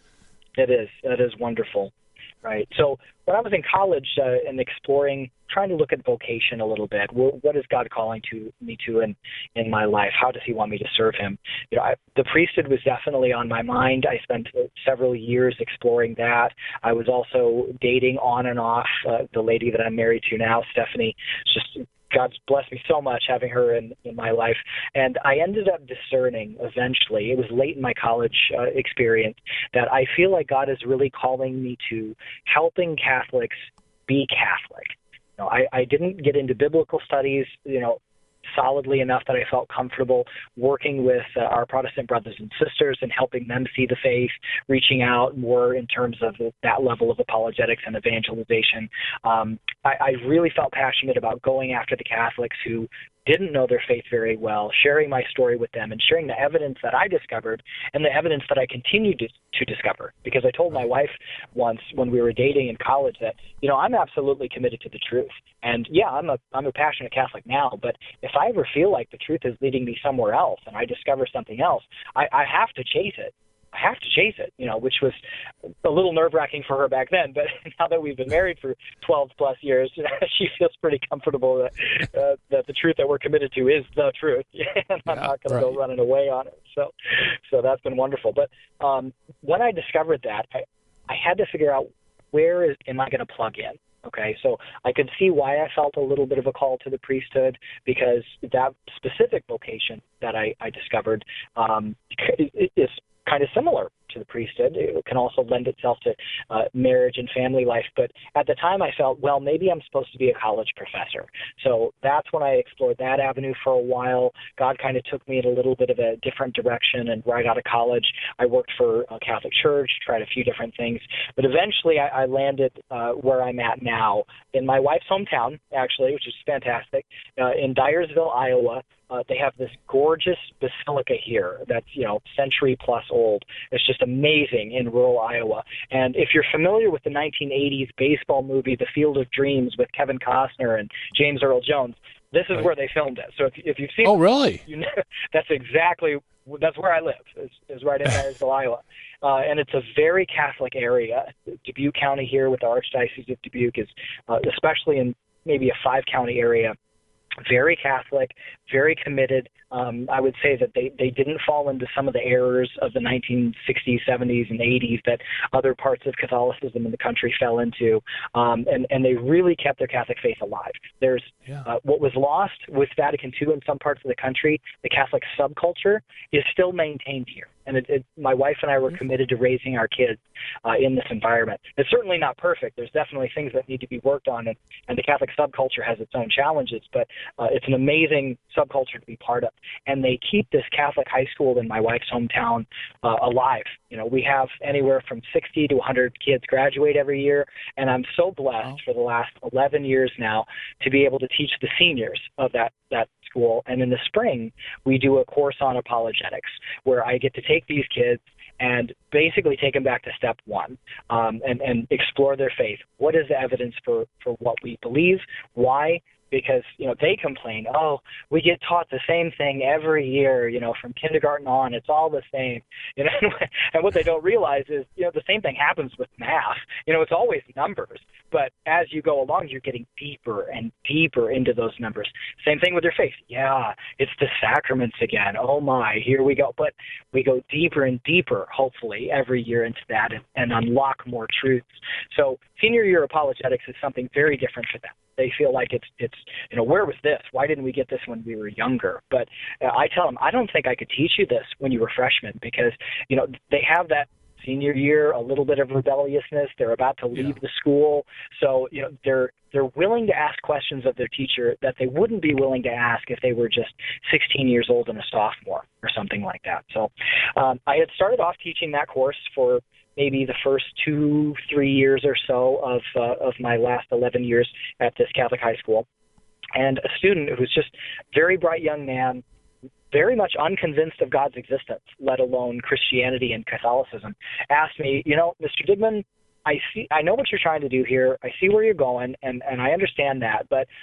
[SPEAKER 4] It is. That is wonderful. Right. So when I was in college uh, and exploring, trying to look at vocation a little bit, what, what is God calling to me to in, in my life? How does he want me to serve him? You know, I, the priesthood was definitely on my mind. I spent several years exploring that. I was also dating on and off uh, the lady that I'm married to now, Stephanie. It's just God's blessed me so much having her in, in my life. And I ended up discerning eventually, it was late in my college uh, experience, that I feel like God is really calling me to helping Catholics be Catholic. You know, I, I didn't get into biblical studies, you know, solidly enough that I felt comfortable working with uh, our Protestant brothers and sisters and helping them see the faith, reaching out more in terms of that level of apologetics and evangelization. Um, I, I really felt passionate about going after the Catholics who didn't know their faith very well, sharing my story with them and sharing the evidence that I discovered and the evidence that I continued to, to discover. Because I told my wife once when we were dating in college that, you know, I'm absolutely committed to the truth. And yeah, I'm a I'm a passionate Catholic now, but if I ever feel like the truth is leading me somewhere else and I discover something else, I, I have to chase it. I have to chase it, you know, which was a little nerve-wracking for her back then. But now that we've been married for twelve plus years, she feels pretty comfortable that, uh, that the truth that we're committed to is the truth. And I'm
[SPEAKER 2] yeah,
[SPEAKER 4] not going
[SPEAKER 2] right.
[SPEAKER 4] to go running away on it. So, so that's been wonderful. But um, when I discovered that, I, I had to figure out where is, am I going to plug in? Okay, so I could see why I felt a little bit of a call to the priesthood, because that specific vocation that I, I discovered um, is kind of similar to the priesthood. It can also lend itself to uh, marriage and family life. But at the time I felt, well, maybe I'm supposed to be a college professor. So that's when I explored that avenue for a while. God kind of took me in a little bit of a different direction. And right out of college, I worked for a Catholic church, tried a few different things. But eventually I, I landed uh, where I'm at now in my wife's hometown, actually, which is fantastic, uh, in Dyersville, Iowa. Uh, they have this gorgeous basilica here that's, you know, century plus old. It's just amazing in rural Iowa. And if you're familiar with the nineteen eighties baseball movie, The Field of Dreams, with Kevin Costner and James Earl Jones, this is right. where they filmed it. So if, if you've seen
[SPEAKER 2] Oh,
[SPEAKER 4] it,
[SPEAKER 2] really?
[SPEAKER 4] You know, that's exactly, that's where I live, is, is right in Dyersville, Iowa. Uh, and it's a very Catholic area. Dubuque County here with the Archdiocese of Dubuque is, uh, especially in maybe a five-county area, very Catholic, very committed. Um, I would say that they, they didn't fall into some of the errors of the nineteen sixties, seventies, and eighties that other parts of Catholicism in the country fell into. Um, and, and they really kept their Catholic faith alive. There's yeah. uh, what was lost with Vatican Two in some parts of the country, the Catholic subculture, is still maintained here. And it, it, my wife and I were committed to raising our kids uh, in this environment. It's certainly not perfect. There's definitely things that need to be worked on, and, and the Catholic subculture has its own challenges, but uh, it's an amazing subculture to be part of. And they keep this Catholic high school in my wife's hometown uh, alive. You know, we have anywhere from sixty to one hundred kids graduate every year, and I'm so blessed for the last eleven years now to be able to teach the seniors of that, that school. And in the spring, we do a course on apologetics where I get to take these kids and basically take them back to step one um, and, and explore their faith. What is the evidence for, for what we believe? Why? Because, you know, they complain, oh, we get taught the same thing every year, you know, from kindergarten on, it's all the same. You know, and what they don't realize is, you know, the same thing happens with math. You know, it's always numbers. But as you go along, you're getting deeper and deeper into those numbers. Same thing with your faith. Yeah, it's the sacraments again. Oh, my, here we go. But we go deeper and deeper, hopefully, every year into that and, and unlock more truths. So senior year apologetics is something very different for them. They feel like it's, it's you know, where was this? Why didn't we get this when we were younger? But uh, I tell them, I don't think I could teach you this when you were freshmen, because, you know, they have that senior year, a little bit of rebelliousness. They're about to leave yeah. the school. So, you know, they're they're willing to ask questions of their teacher that they wouldn't be willing to ask if they were just sixteen years old and a sophomore or something like that. So um, I had started off teaching that course for maybe the first two, three years or so of uh, of my last eleven years at this Catholic high school. And a student who was just very bright young man, very much unconvinced of God's existence, let alone Christianity and Catholicism, asked me, you know, Mister Digman, I see, I know what you're trying to do here. I see where you're going, and, and I understand that, but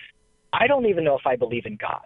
[SPEAKER 4] I don't even know if I believe in God.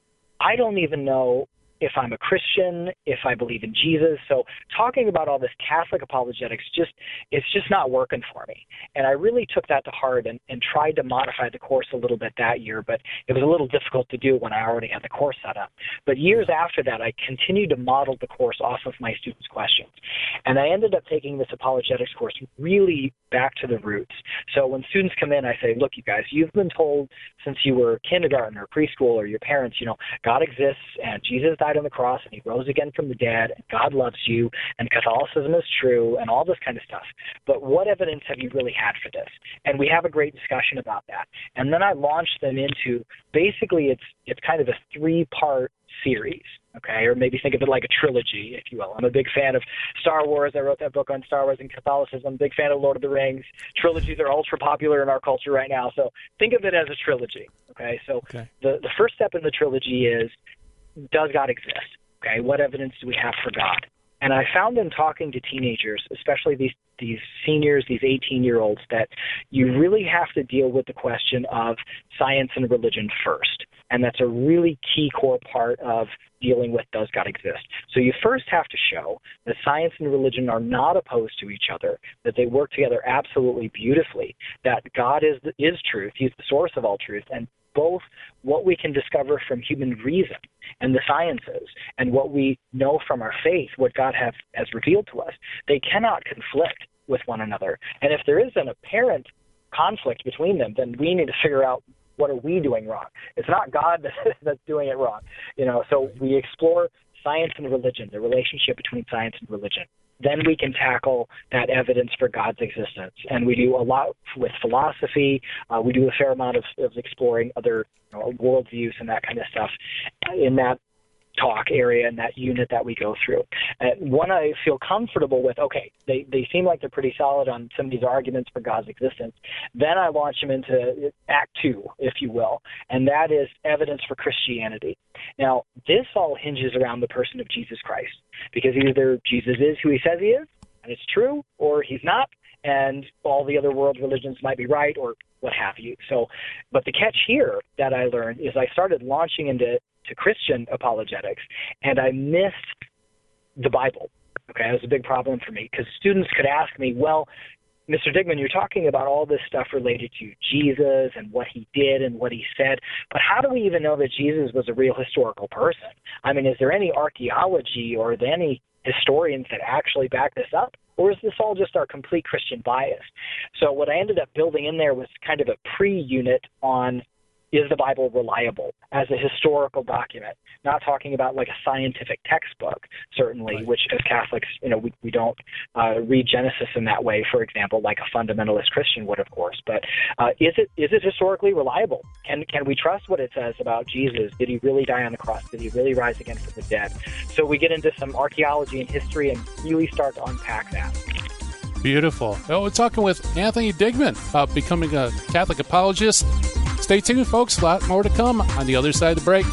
[SPEAKER 4] I don't even know if I'm a Christian, if I believe in Jesus. So talking about all this Catholic apologetics, just it's just not working for me. And I really took that to heart and, and tried to modify the course a little bit that year, but it was a little difficult to do when I already had the course set up. But years after that, I continued to model the course off of my students' questions. And I ended up taking this apologetics course really back to the roots. So when students come in, I say, look, you guys, you've been told since you were kindergarten or preschool or your parents, you know, God exists and Jesus died on the cross and he rose again from the dead and God loves you and Catholicism is true and all this kind of stuff. But what evidence have you really had for this? And we have a great discussion about that. And then I launched them into basically it's it's kind of a three-part series, okay, or maybe think of it like a trilogy, if you will. I'm a big fan of Star Wars. I wrote that book on Star Wars and Catholicism. I'm a big fan of Lord of the Rings. Trilogies are ultra popular in our culture right now, so think of it as a trilogy, okay? So okay. The, the first step in the trilogy is, does God exist? Okay, what evidence do we have for God? And I found in talking to teenagers, especially these these seniors, these eighteen-year-olds, that you really have to deal with the question of science and religion first. And that's a really key core part of dealing with does God exist. So you first have to show that science and religion are not opposed to each other, that they work together absolutely beautifully, that God is is truth, he's the source of all truth, and both what we can discover from human reason and the sciences and what we know from our faith, what God have, has revealed to us, they cannot conflict with one another. And if there is an apparent conflict between them, then we need to figure out what are we doing wrong. It's not God that's doing it wrong. You know, so we explore science and religion, the relationship between science and religion. Then we can tackle that evidence for God's existence. And we do a lot with philosophy. Uh, we do a fair amount of, of exploring other you know, worldviews and that kind of stuff in that talk area and that unit that we go through. And one I feel comfortable with, okay, they, they seem like they're pretty solid on some of these arguments for God's existence. Then I launch them into Act Two, if you will, and that is evidence for Christianity. Now, this all hinges around the person of Jesus Christ, because either Jesus is who he says he is, and it's true, or he's not, and all the other world religions might be right, or what have you. So, but the catch here that I learned is I started launching into to Christian apologetics, and I missed the Bible. Okay, that was a big problem for me, because students could ask me, well, Mister Digman, you're talking about all this stuff related to Jesus and what he did and what he said, but how do we even know that Jesus was a real historical person? I mean, is there any archaeology or any historians that actually back this up? Or is this all just our complete Christian bias? So what I ended up building in there was kind of a pre-unit on, is the Bible reliable as a historical document? Not talking about like a scientific textbook, certainly, right. Which as Catholics, you know, we, we don't uh, read Genesis in that way, for example, like a fundamentalist Christian would, of course. But uh, is it is it historically reliable? Can can we trust what it says about Jesus? Did he really die on the cross? Did he really rise again from the dead? So we get into some archaeology and history and really start to unpack that.
[SPEAKER 2] Beautiful. Well, we're talking with Anthony Digman about becoming a Catholic apologist. Stay tuned, folks. A lot more to come on the other side of the break.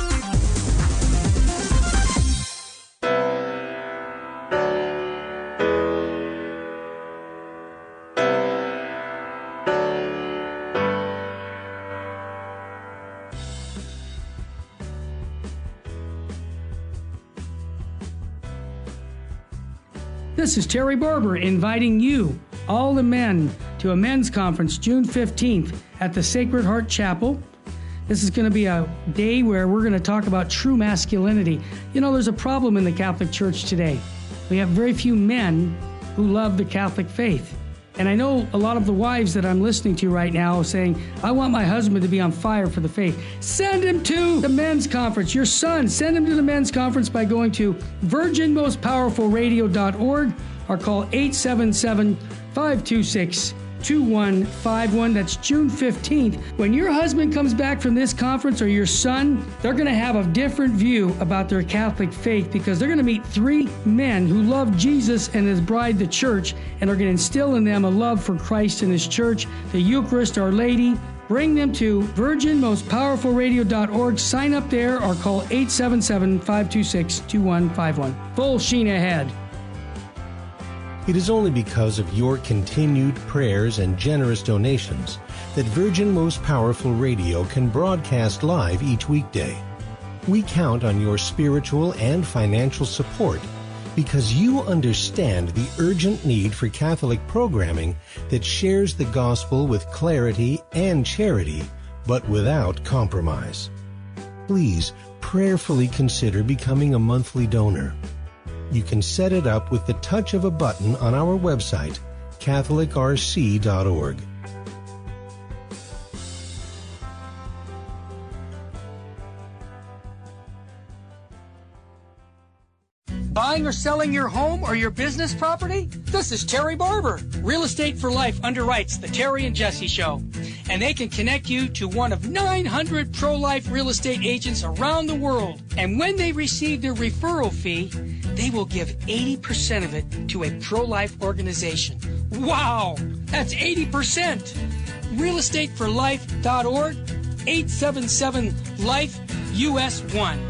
[SPEAKER 3] This is Terry Barber inviting you, all the men, to a men's conference June fifteenth at the Sacred Heart Chapel. This is going to be a day where we're going to talk about true masculinity. You know, there's a problem in the Catholic Church today. We have very few men who love the Catholic faith. And I know a lot of the wives that I'm listening to right now saying, I want my husband to be on fire for the faith. Send him to the men's conference. Your son, send him to the men's conference by going to virgin most powerful radio dot org or call eight seven seven, five two six, two one five one. That's June fifteenth. When your husband comes back from this conference, or your son, they're going to have a different view about their Catholic faith, because they're going to meet three men who love Jesus and his bride, the church, and are going to instill in them a love for Christ and his church, the Eucharist, Our Lady. Bring them to virgin most powerful radio dot org. Sign up there or call eight seven seven, five two six, two one five one. Full sheen ahead.
[SPEAKER 1] It is only because of your continued prayers and generous donations that Virgin Most Powerful Radio can broadcast live each weekday. We count on your spiritual and financial support because you understand the urgent need for Catholic programming that shares the gospel with clarity and charity, but without compromise. Please prayerfully consider becoming a monthly donor. You can set it up with the touch of a button on our website, catholic r c dot org.
[SPEAKER 3] Buying or selling your home or your business property? This is Terry Barber. Real Estate for Life underwrites the Terry and Jesse Show. And they can connect you to one of nine hundred pro-life real estate agents around the world. And when they receive their referral fee, they will give eighty percent of it to a pro-life organization. Wow! That's eighty percent! real estate for life dot org, eight seven seven life U S one.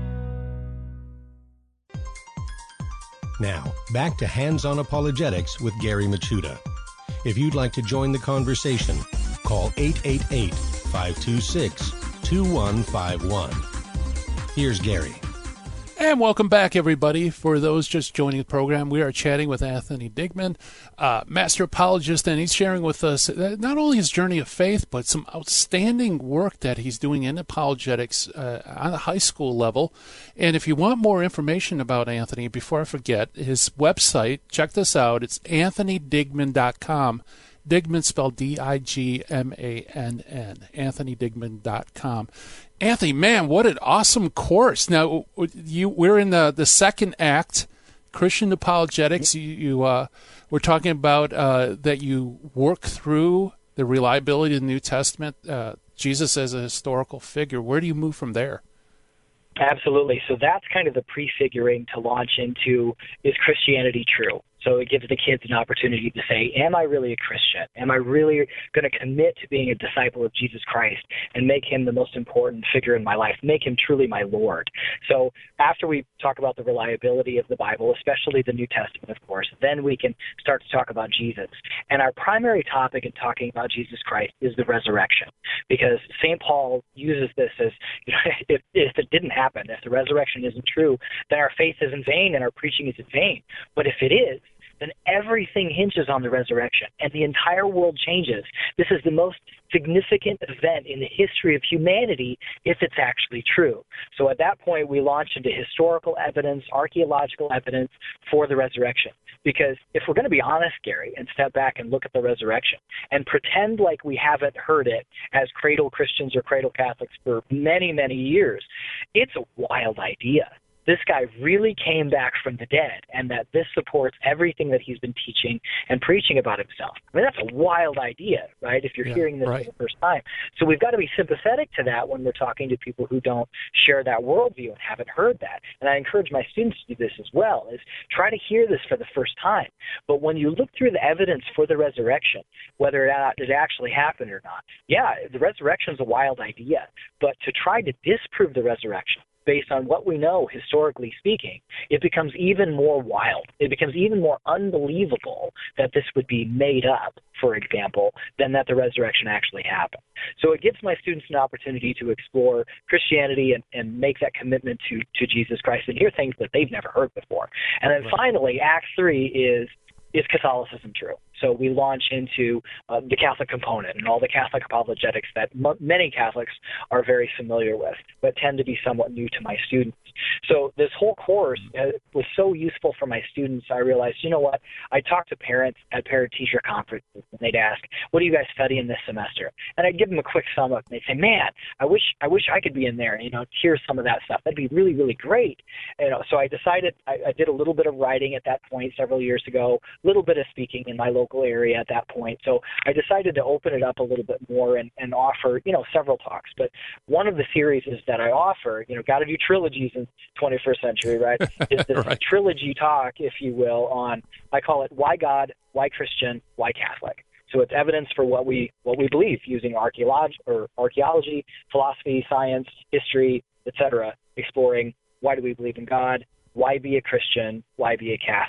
[SPEAKER 1] Now, back to Hands-On Apologetics with Gary Machuda. If you'd like to join the conversation, call eight eight eight, five two six, two one five one. Here's Gary.
[SPEAKER 2] And welcome back, everybody. For those just joining the program, we are chatting with Anthony Digman, uh, master apologist, and he's sharing with us not only his journey of faith, but some outstanding work that he's doing in apologetics uh, on a high school level. And if you want more information about Anthony, before I forget, his website, check this out. It's anthony digman dot com. Digman spelled D I G M A N N, anthony digman dot com. Anthony, man, what an awesome course. Now, you we're in the, the second act, Christian Apologetics. You, you uh, we're talking about uh, that you work through the reliability of the New Testament, uh, Jesus as a historical figure. Where do you move from there?
[SPEAKER 4] Absolutely. So that's kind of the prefiguring to launch into, is Christianity true? So it gives the kids an opportunity to say, am I really a Christian? Am I really going to commit to being a disciple of Jesus Christ and make him the most important figure in my life, make him truly my Lord? So after we talk about the reliability of the Bible, especially the New Testament, of course, then we can start to talk about Jesus. And our primary topic in talking about Jesus Christ is the resurrection, because Saint Paul uses this as, you know, if, if it didn't happen, if the resurrection isn't true, then our faith is in vain and our preaching is in vain. But if it is, then everything hinges on the resurrection, and the entire world changes. This is the most significant event in the history of humanity if it's actually true. So at that point, we launch into historical evidence, archaeological evidence for the resurrection. Because if we're going to be honest, Gary, and step back and look at the resurrection and pretend like we haven't heard it as cradle Christians or cradle Catholics for many, many years, it's a wild idea. This guy really came back from the dead, and that this supports everything that he's been teaching and preaching about himself. I mean, that's a wild idea, right, if you're yeah, hearing this right. for the first time. So we've got to be sympathetic to that when we're talking to people who don't share that worldview and haven't heard that. And I encourage my students to do this as well, is try to hear this for the first time. But when you look through the evidence for the resurrection, whether it actually happened or not, yeah, the resurrection is a wild idea. But to try to disprove the resurrection, based on what we know, historically speaking, it becomes even more wild. It becomes even more unbelievable that this would be made up, for example, than that the resurrection actually happened. So it gives my students an opportunity to explore Christianity and, and make that commitment to, to Jesus Christ and hear things that they've never heard before. And then right. finally, Act three is, is Catholicism true? So we launch into uh, the Catholic component and all the Catholic apologetics that m- many Catholics are very familiar with, but tend to be somewhat new to my students. So this whole course uh, was so useful for my students. I realized, you know what? I talked to parents at parent-teacher conferences, and they'd ask, what do you guys study in this semester? And I'd give them a quick sum up, and they'd say, man, I wish I wish I could be in there and, you know, hear some of that stuff. That'd be really, really great. You know, so I decided I, I did a little bit of writing at that point several years ago, a little bit of speaking in my local area at that point. So I decided to open it up a little bit more and, and offer, you know, several talks. But one of the series is that I offer, you know, got to do trilogies in twenty-first century, right? Is this right. trilogy talk, if you will, on, I call it Why God, Why Christian, Why Catholic? So it's evidence for what we what we believe using archaeology or archaeology, philosophy, science, history, et cetera, exploring why do we believe in God, why be a Christian, why be a Catholic?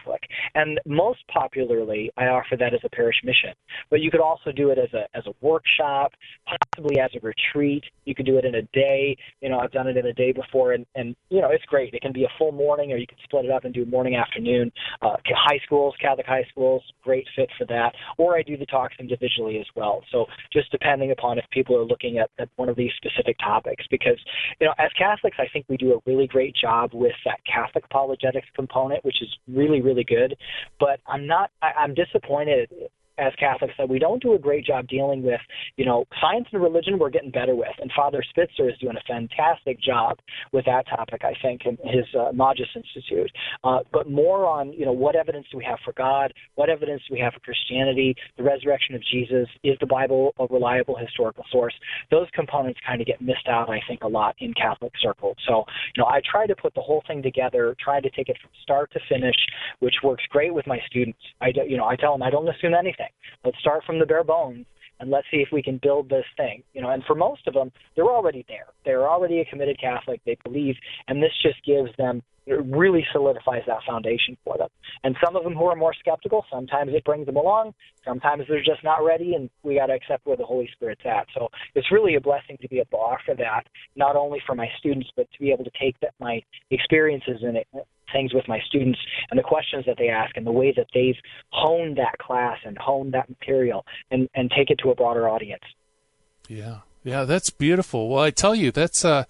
[SPEAKER 4] And most popularly, I offer that as a parish mission. But you could also do it as a as a workshop, possibly as a retreat. You could do it in a day. You know, I've done it in a day before, and, and you know, it's great. It can be a full morning, or you can split it up and do morning, afternoon. Uh, high schools, Catholic high schools, great fit for that. Or I do the talks individually as well. So just depending upon if people are looking at, at one of these specific topics. Because, you know, as Catholics, I think we do a really great job with that Catholic apologetics component, which is really, really good. But I'm not, I, I'm disappointed as Catholics that we don't do a great job dealing with, you know, science and religion we're getting better with. And Father Spitzer is doing a fantastic job with that topic, I think, in his uh, Magis Institute. Uh, but more on, you know, what evidence do we have for God? What evidence do we have for Christianity? The resurrection of Jesus? Is the Bible a reliable historical source? Those components kind of get missed out, I think, a lot in Catholic circles. So, you know, I try to put the whole thing together, try to take it from start to finish, which works great with my students. I, do, you know, I tell them I don't assume anything. Let's start from the bare bones, and let's see if we can build this thing. You know, and for most of them, they're already there. They're already a committed Catholic. They believe, and this just gives them, it really solidifies that foundation for them. And some of them who are more skeptical, sometimes it brings them along. Sometimes they're just not ready, and we got to accept where the Holy Spirit's at. So it's really a blessing to be able to offer that, not only for my students, but to be able to take that my experiences in it, things with my students and the questions that they ask and the way that they've honed that class and honed that material and, and take it to a broader audience.
[SPEAKER 2] Yeah. Yeah, that's beautiful. Well, I tell you, that's uh,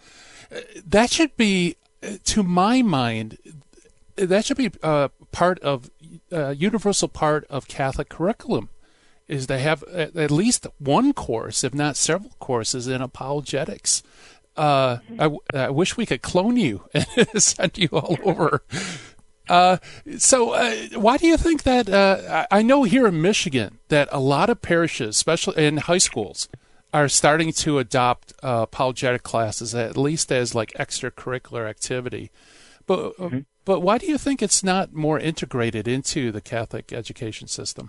[SPEAKER 2] that should be, to my mind, that should be uh, part of, uh, universal part of Catholic curriculum, is they have at least one course, if not several courses, in apologetics. Uh, I, I wish we could clone you and send you all over. Uh, so uh, why do you think that, uh, I know here in Michigan that a lot of parishes, especially in high schools, are starting to adopt uh, apologetic classes, at least as like extracurricular activity. But, mm-hmm. but why do you think it's not more integrated into the Catholic education system?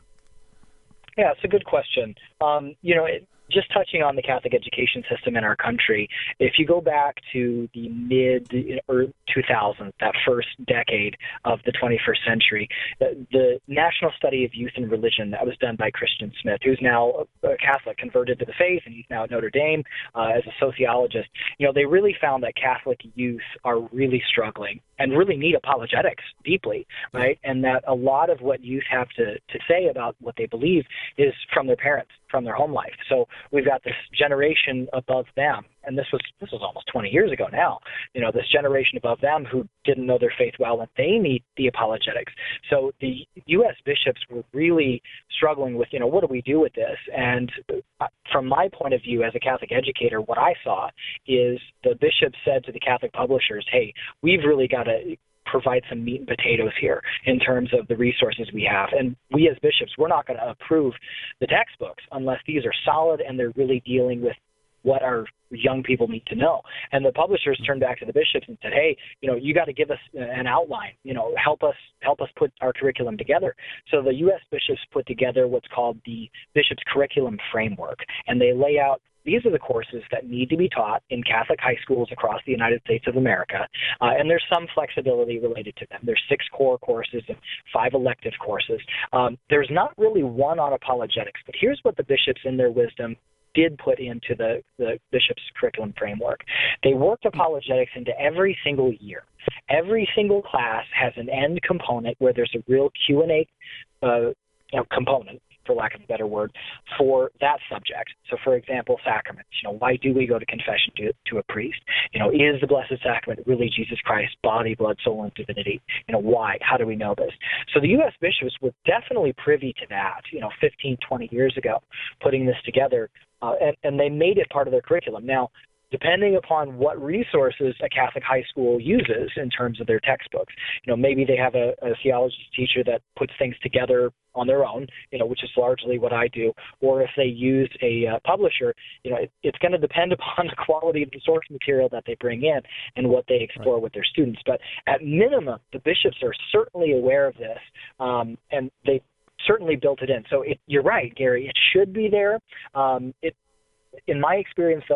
[SPEAKER 4] Yeah, it's a good question. Um, you know, it, just touching on the Catholic education system in our country, if you go back to the mid or two thousands, that first decade of the twenty-first century, the, the National Study of Youth and Religion that was done by Christian Smith, who's now a Catholic, converted to the faith, and he's now at Notre Dame uh, as a sociologist, you know, they really found that Catholic youth are really struggling and really need apologetics deeply, right? And that a lot of what youth have to, to say about what they believe is from their parents, from their home life. So we've got this generation above them, and this was this was almost twenty years ago now, you know, this generation above them who didn't know their faith well, and they need the apologetics. So the U S bishops were really struggling with, you know, what do we do with this? And from my point of view as a Catholic educator, what I saw is the bishops said to the Catholic publishers, hey, we've really got to provide some meat and potatoes here in terms of the resources we have. And we as bishops, we're not going to approve the textbooks unless these are solid and they're really dealing with what our young people need to know. And the publishers turned back to the bishops and said, hey, you know, you got to give us an outline, you know, help us help us put our curriculum together. So the U S bishops put together what's called the Bishops' Curriculum Framework, and they lay out these are the courses that need to be taught in Catholic high schools across the United States of America, uh, and there's some flexibility related to them. There's six core courses and five elective courses. Um, there's not really one on apologetics, but here's what the bishops in their wisdom did put into the, the Bishops' Curriculum Framework. They worked apologetics into every single year. Every single class has an end component where there's a real Q and A uh, you know, component, for lack of a better word, for that subject. So, for example, sacraments. You know, why do we go to confession to, to a priest? You know, is the Blessed Sacrament really Jesus Christ, body, blood, soul, and divinity? You know, why? How do we know this? So the U S bishops were definitely privy to that, you know, fifteen, twenty years ago, putting this together, uh, and, and they made it part of their curriculum. Now, depending upon what resources a Catholic high school uses in terms of their textbooks, you know, maybe they have a, a theology teacher that puts things together on their own, you know, which is largely what I do, or if they use a uh, publisher, you know, it, it's going to depend upon the quality of the source material that they bring in and what they explore right. with their students. But at minimum, the bishops are certainly aware of this, um, and they certainly built it in. So it, you're right, Gary, it should be there. Um, it, in my experience, though,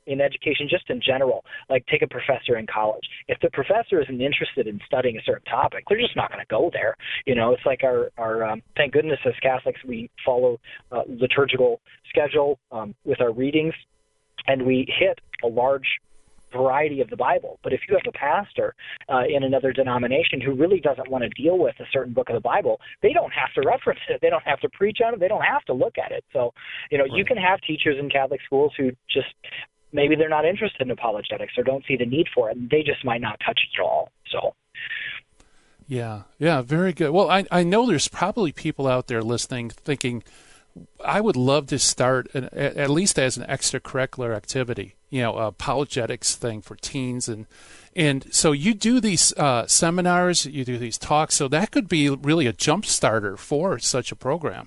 [SPEAKER 4] in education just in general. Like take a professor in college. If the professor isn't interested in studying a certain topic, they're just not going to go there. You know, it's like our, our um, thank goodness as Catholics we follow uh, liturgical schedule um, with our readings, and we hit a large variety of the Bible. But if you have a pastor uh, in another denomination who really doesn't want to deal with a certain book of the Bible, they don't have to reference it. They don't have to preach on it. They don't have to look at it. So, you know, right. You can have teachers in Catholic schools who just maybe they're not interested in apologetics or don't see the need for it, and they just might not touch it at all. So.
[SPEAKER 2] Yeah, yeah, very good. Well, I, I know there's probably people out there listening thinking, I would love to start an, at least as an extracurricular activity, you know, apologetics thing for teens. And, and so you do these uh, seminars, you do these talks, so that could be really a jump starter for such a program.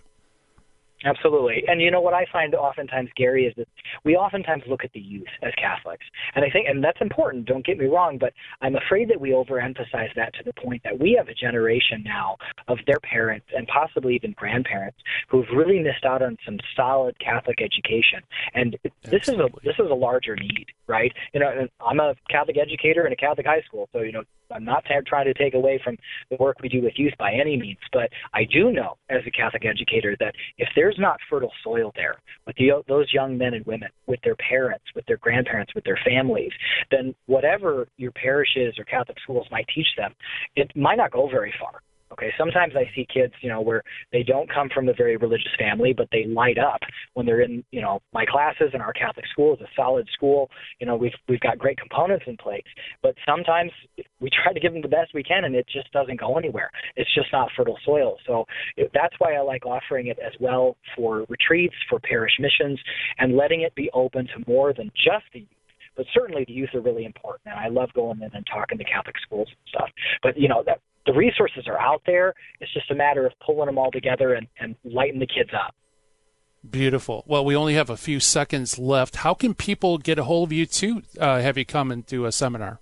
[SPEAKER 4] Absolutely. And you know what I find oftentimes, Gary, is that we oftentimes look at the youth as Catholics. And I think, and that's important, don't get me wrong, but I'm afraid that we overemphasize that to the point that we have a generation now of their parents and possibly even grandparents who've really missed out on some solid Catholic education. And this Absolutely. is a this is a larger need, right? You know, I'm a Catholic educator in a Catholic high school, so, you know, I'm not t- trying to take away from the work we do with youth by any means, but I do know as a Catholic educator that if there's not fertile soil there with the, those young men and women, with their parents, with their grandparents, with their families, then whatever your parishes or Catholic schools might teach them, it might not go very far. Okay, sometimes I see kids, you know, where they don't come from a very religious family, but they light up when they're in, you know, my classes, and our Catholic school is a solid school. You know, we've we've got great components in place, but sometimes we try to give them the best we can, and it just doesn't go anywhere. It's just not fertile soil. So it, that's why I like offering it as well for retreats, for parish missions, and letting it be open to more than just the youth. But certainly the youth are really important, and I love going in and talking to Catholic schools and stuff. But, you know, that the resources are out there. It's just a matter of pulling them all together and, and lighting the kids up.
[SPEAKER 2] Beautiful. Well, we only have a few seconds left. How can people get a hold of you to uh, have you come and do a seminar?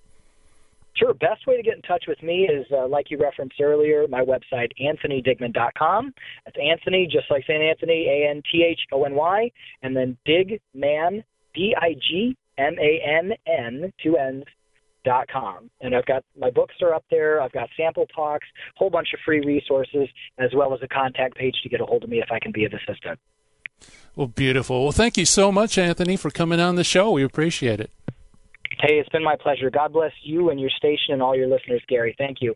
[SPEAKER 4] Sure. Best way to get in touch with me is, uh, like you referenced earlier, my website, anthony digman dot com. That's Anthony, just like Saint Anthony, A N T H O N Y, and then Digman, D I G M A N N, two N's, dot com. And I've got my books are up there. I've got sample talks, a whole bunch of free resources, as well as a contact page to get a hold of me if I can be of assistance.
[SPEAKER 2] Well, beautiful. Well, thank you so much, Anthony, for coming on the show. We appreciate it.
[SPEAKER 4] Hey, it's been my pleasure. God bless you and your station and all your listeners, Gary. Thank you.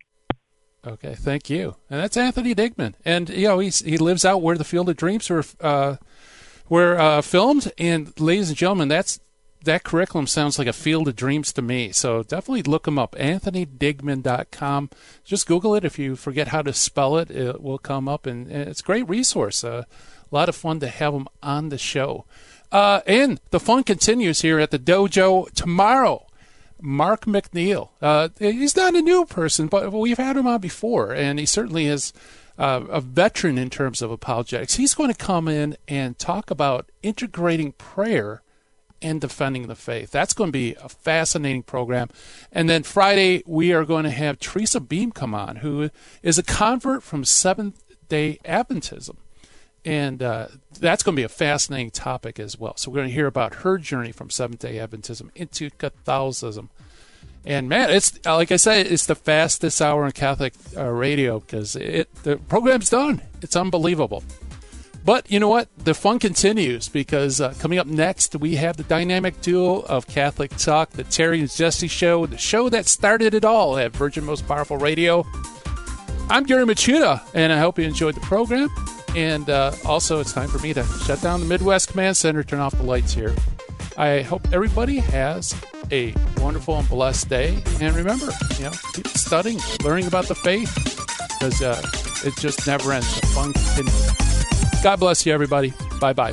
[SPEAKER 2] Okay, thank you. And that's Anthony Digman. And, you know, he's, he lives out where the Field of Dreams were, uh, were uh, filmed. And, ladies and gentlemen, that's that curriculum sounds like a Field of Dreams to me. So definitely look him up, anthony digman dot com. Just Google it. If you forget how to spell it, it will come up. And, and it's a great resource. Uh, a lot of fun to have him on the show. Uh, and the fun continues here at the dojo tomorrow. Mark McNeil. Uh, he's not a new person, but we've had him on before, and he certainly is uh, a veteran in terms of apologetics. He's going to come in and talk about integrating prayer and defending the faith. That's going to be a fascinating program. And then Friday, we are going to have Teresa Beam come on, who is a convert from Seventh-day Adventism. And uh, that's going to be a fascinating topic as well. So we're going to hear about her journey from Seventh-day Adventism into Catholicism. And, man, it's like I said, it's the fastest hour on Catholic uh, radio because it the program's done. It's unbelievable. But you know what? The fun continues because uh, coming up next, we have the dynamic duo of Catholic Talk, the Terry and Jesse Show, the show that started it all at Virgin Most Powerful Radio. I'm Gary Machuda, and I hope you enjoyed the program. And uh, also, it's time for me to shut down the Midwest Command Center, turn off the lights here. I hope everybody has a wonderful and blessed day. And remember, you know, keep studying, learning about the faith, because uh, it just never ends. The fun continues. God bless you, everybody. Bye-bye.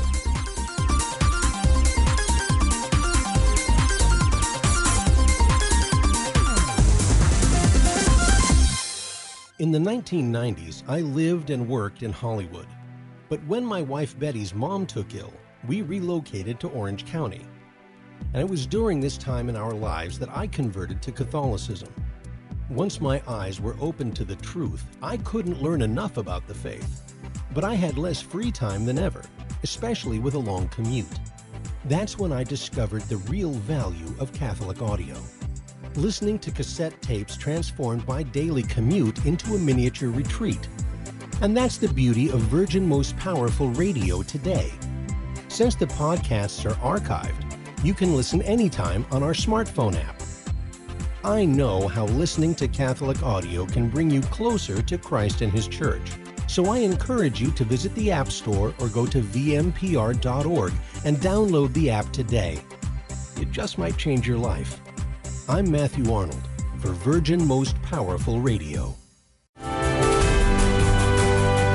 [SPEAKER 1] In the nineteen nineties, I lived and worked in Hollywood. But when my wife Betty's mom took ill, we relocated to Orange County. And it was during this time in our lives that I converted to Catholicism. Once my eyes were opened to the truth, I couldn't learn enough about the faith. But I had less free time than ever, especially with a long commute. That's when I discovered the real value of Catholic audio. Listening to cassette tapes transformed my daily commute into a miniature retreat. And that's the beauty of Virgin Most Powerful Radio today. Since the podcasts are archived, you can listen anytime on our smartphone app. I know how listening to Catholic audio can bring you closer to Christ and His Church. So I encourage you to visit the App Store or go to v m p r dot org and download the app today. It just might change your life. I'm Matthew Arnold for Virgin Most Powerful Radio.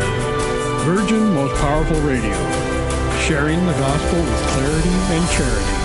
[SPEAKER 6] Virgin Most Powerful Radio, sharing the gospel with clarity and charity.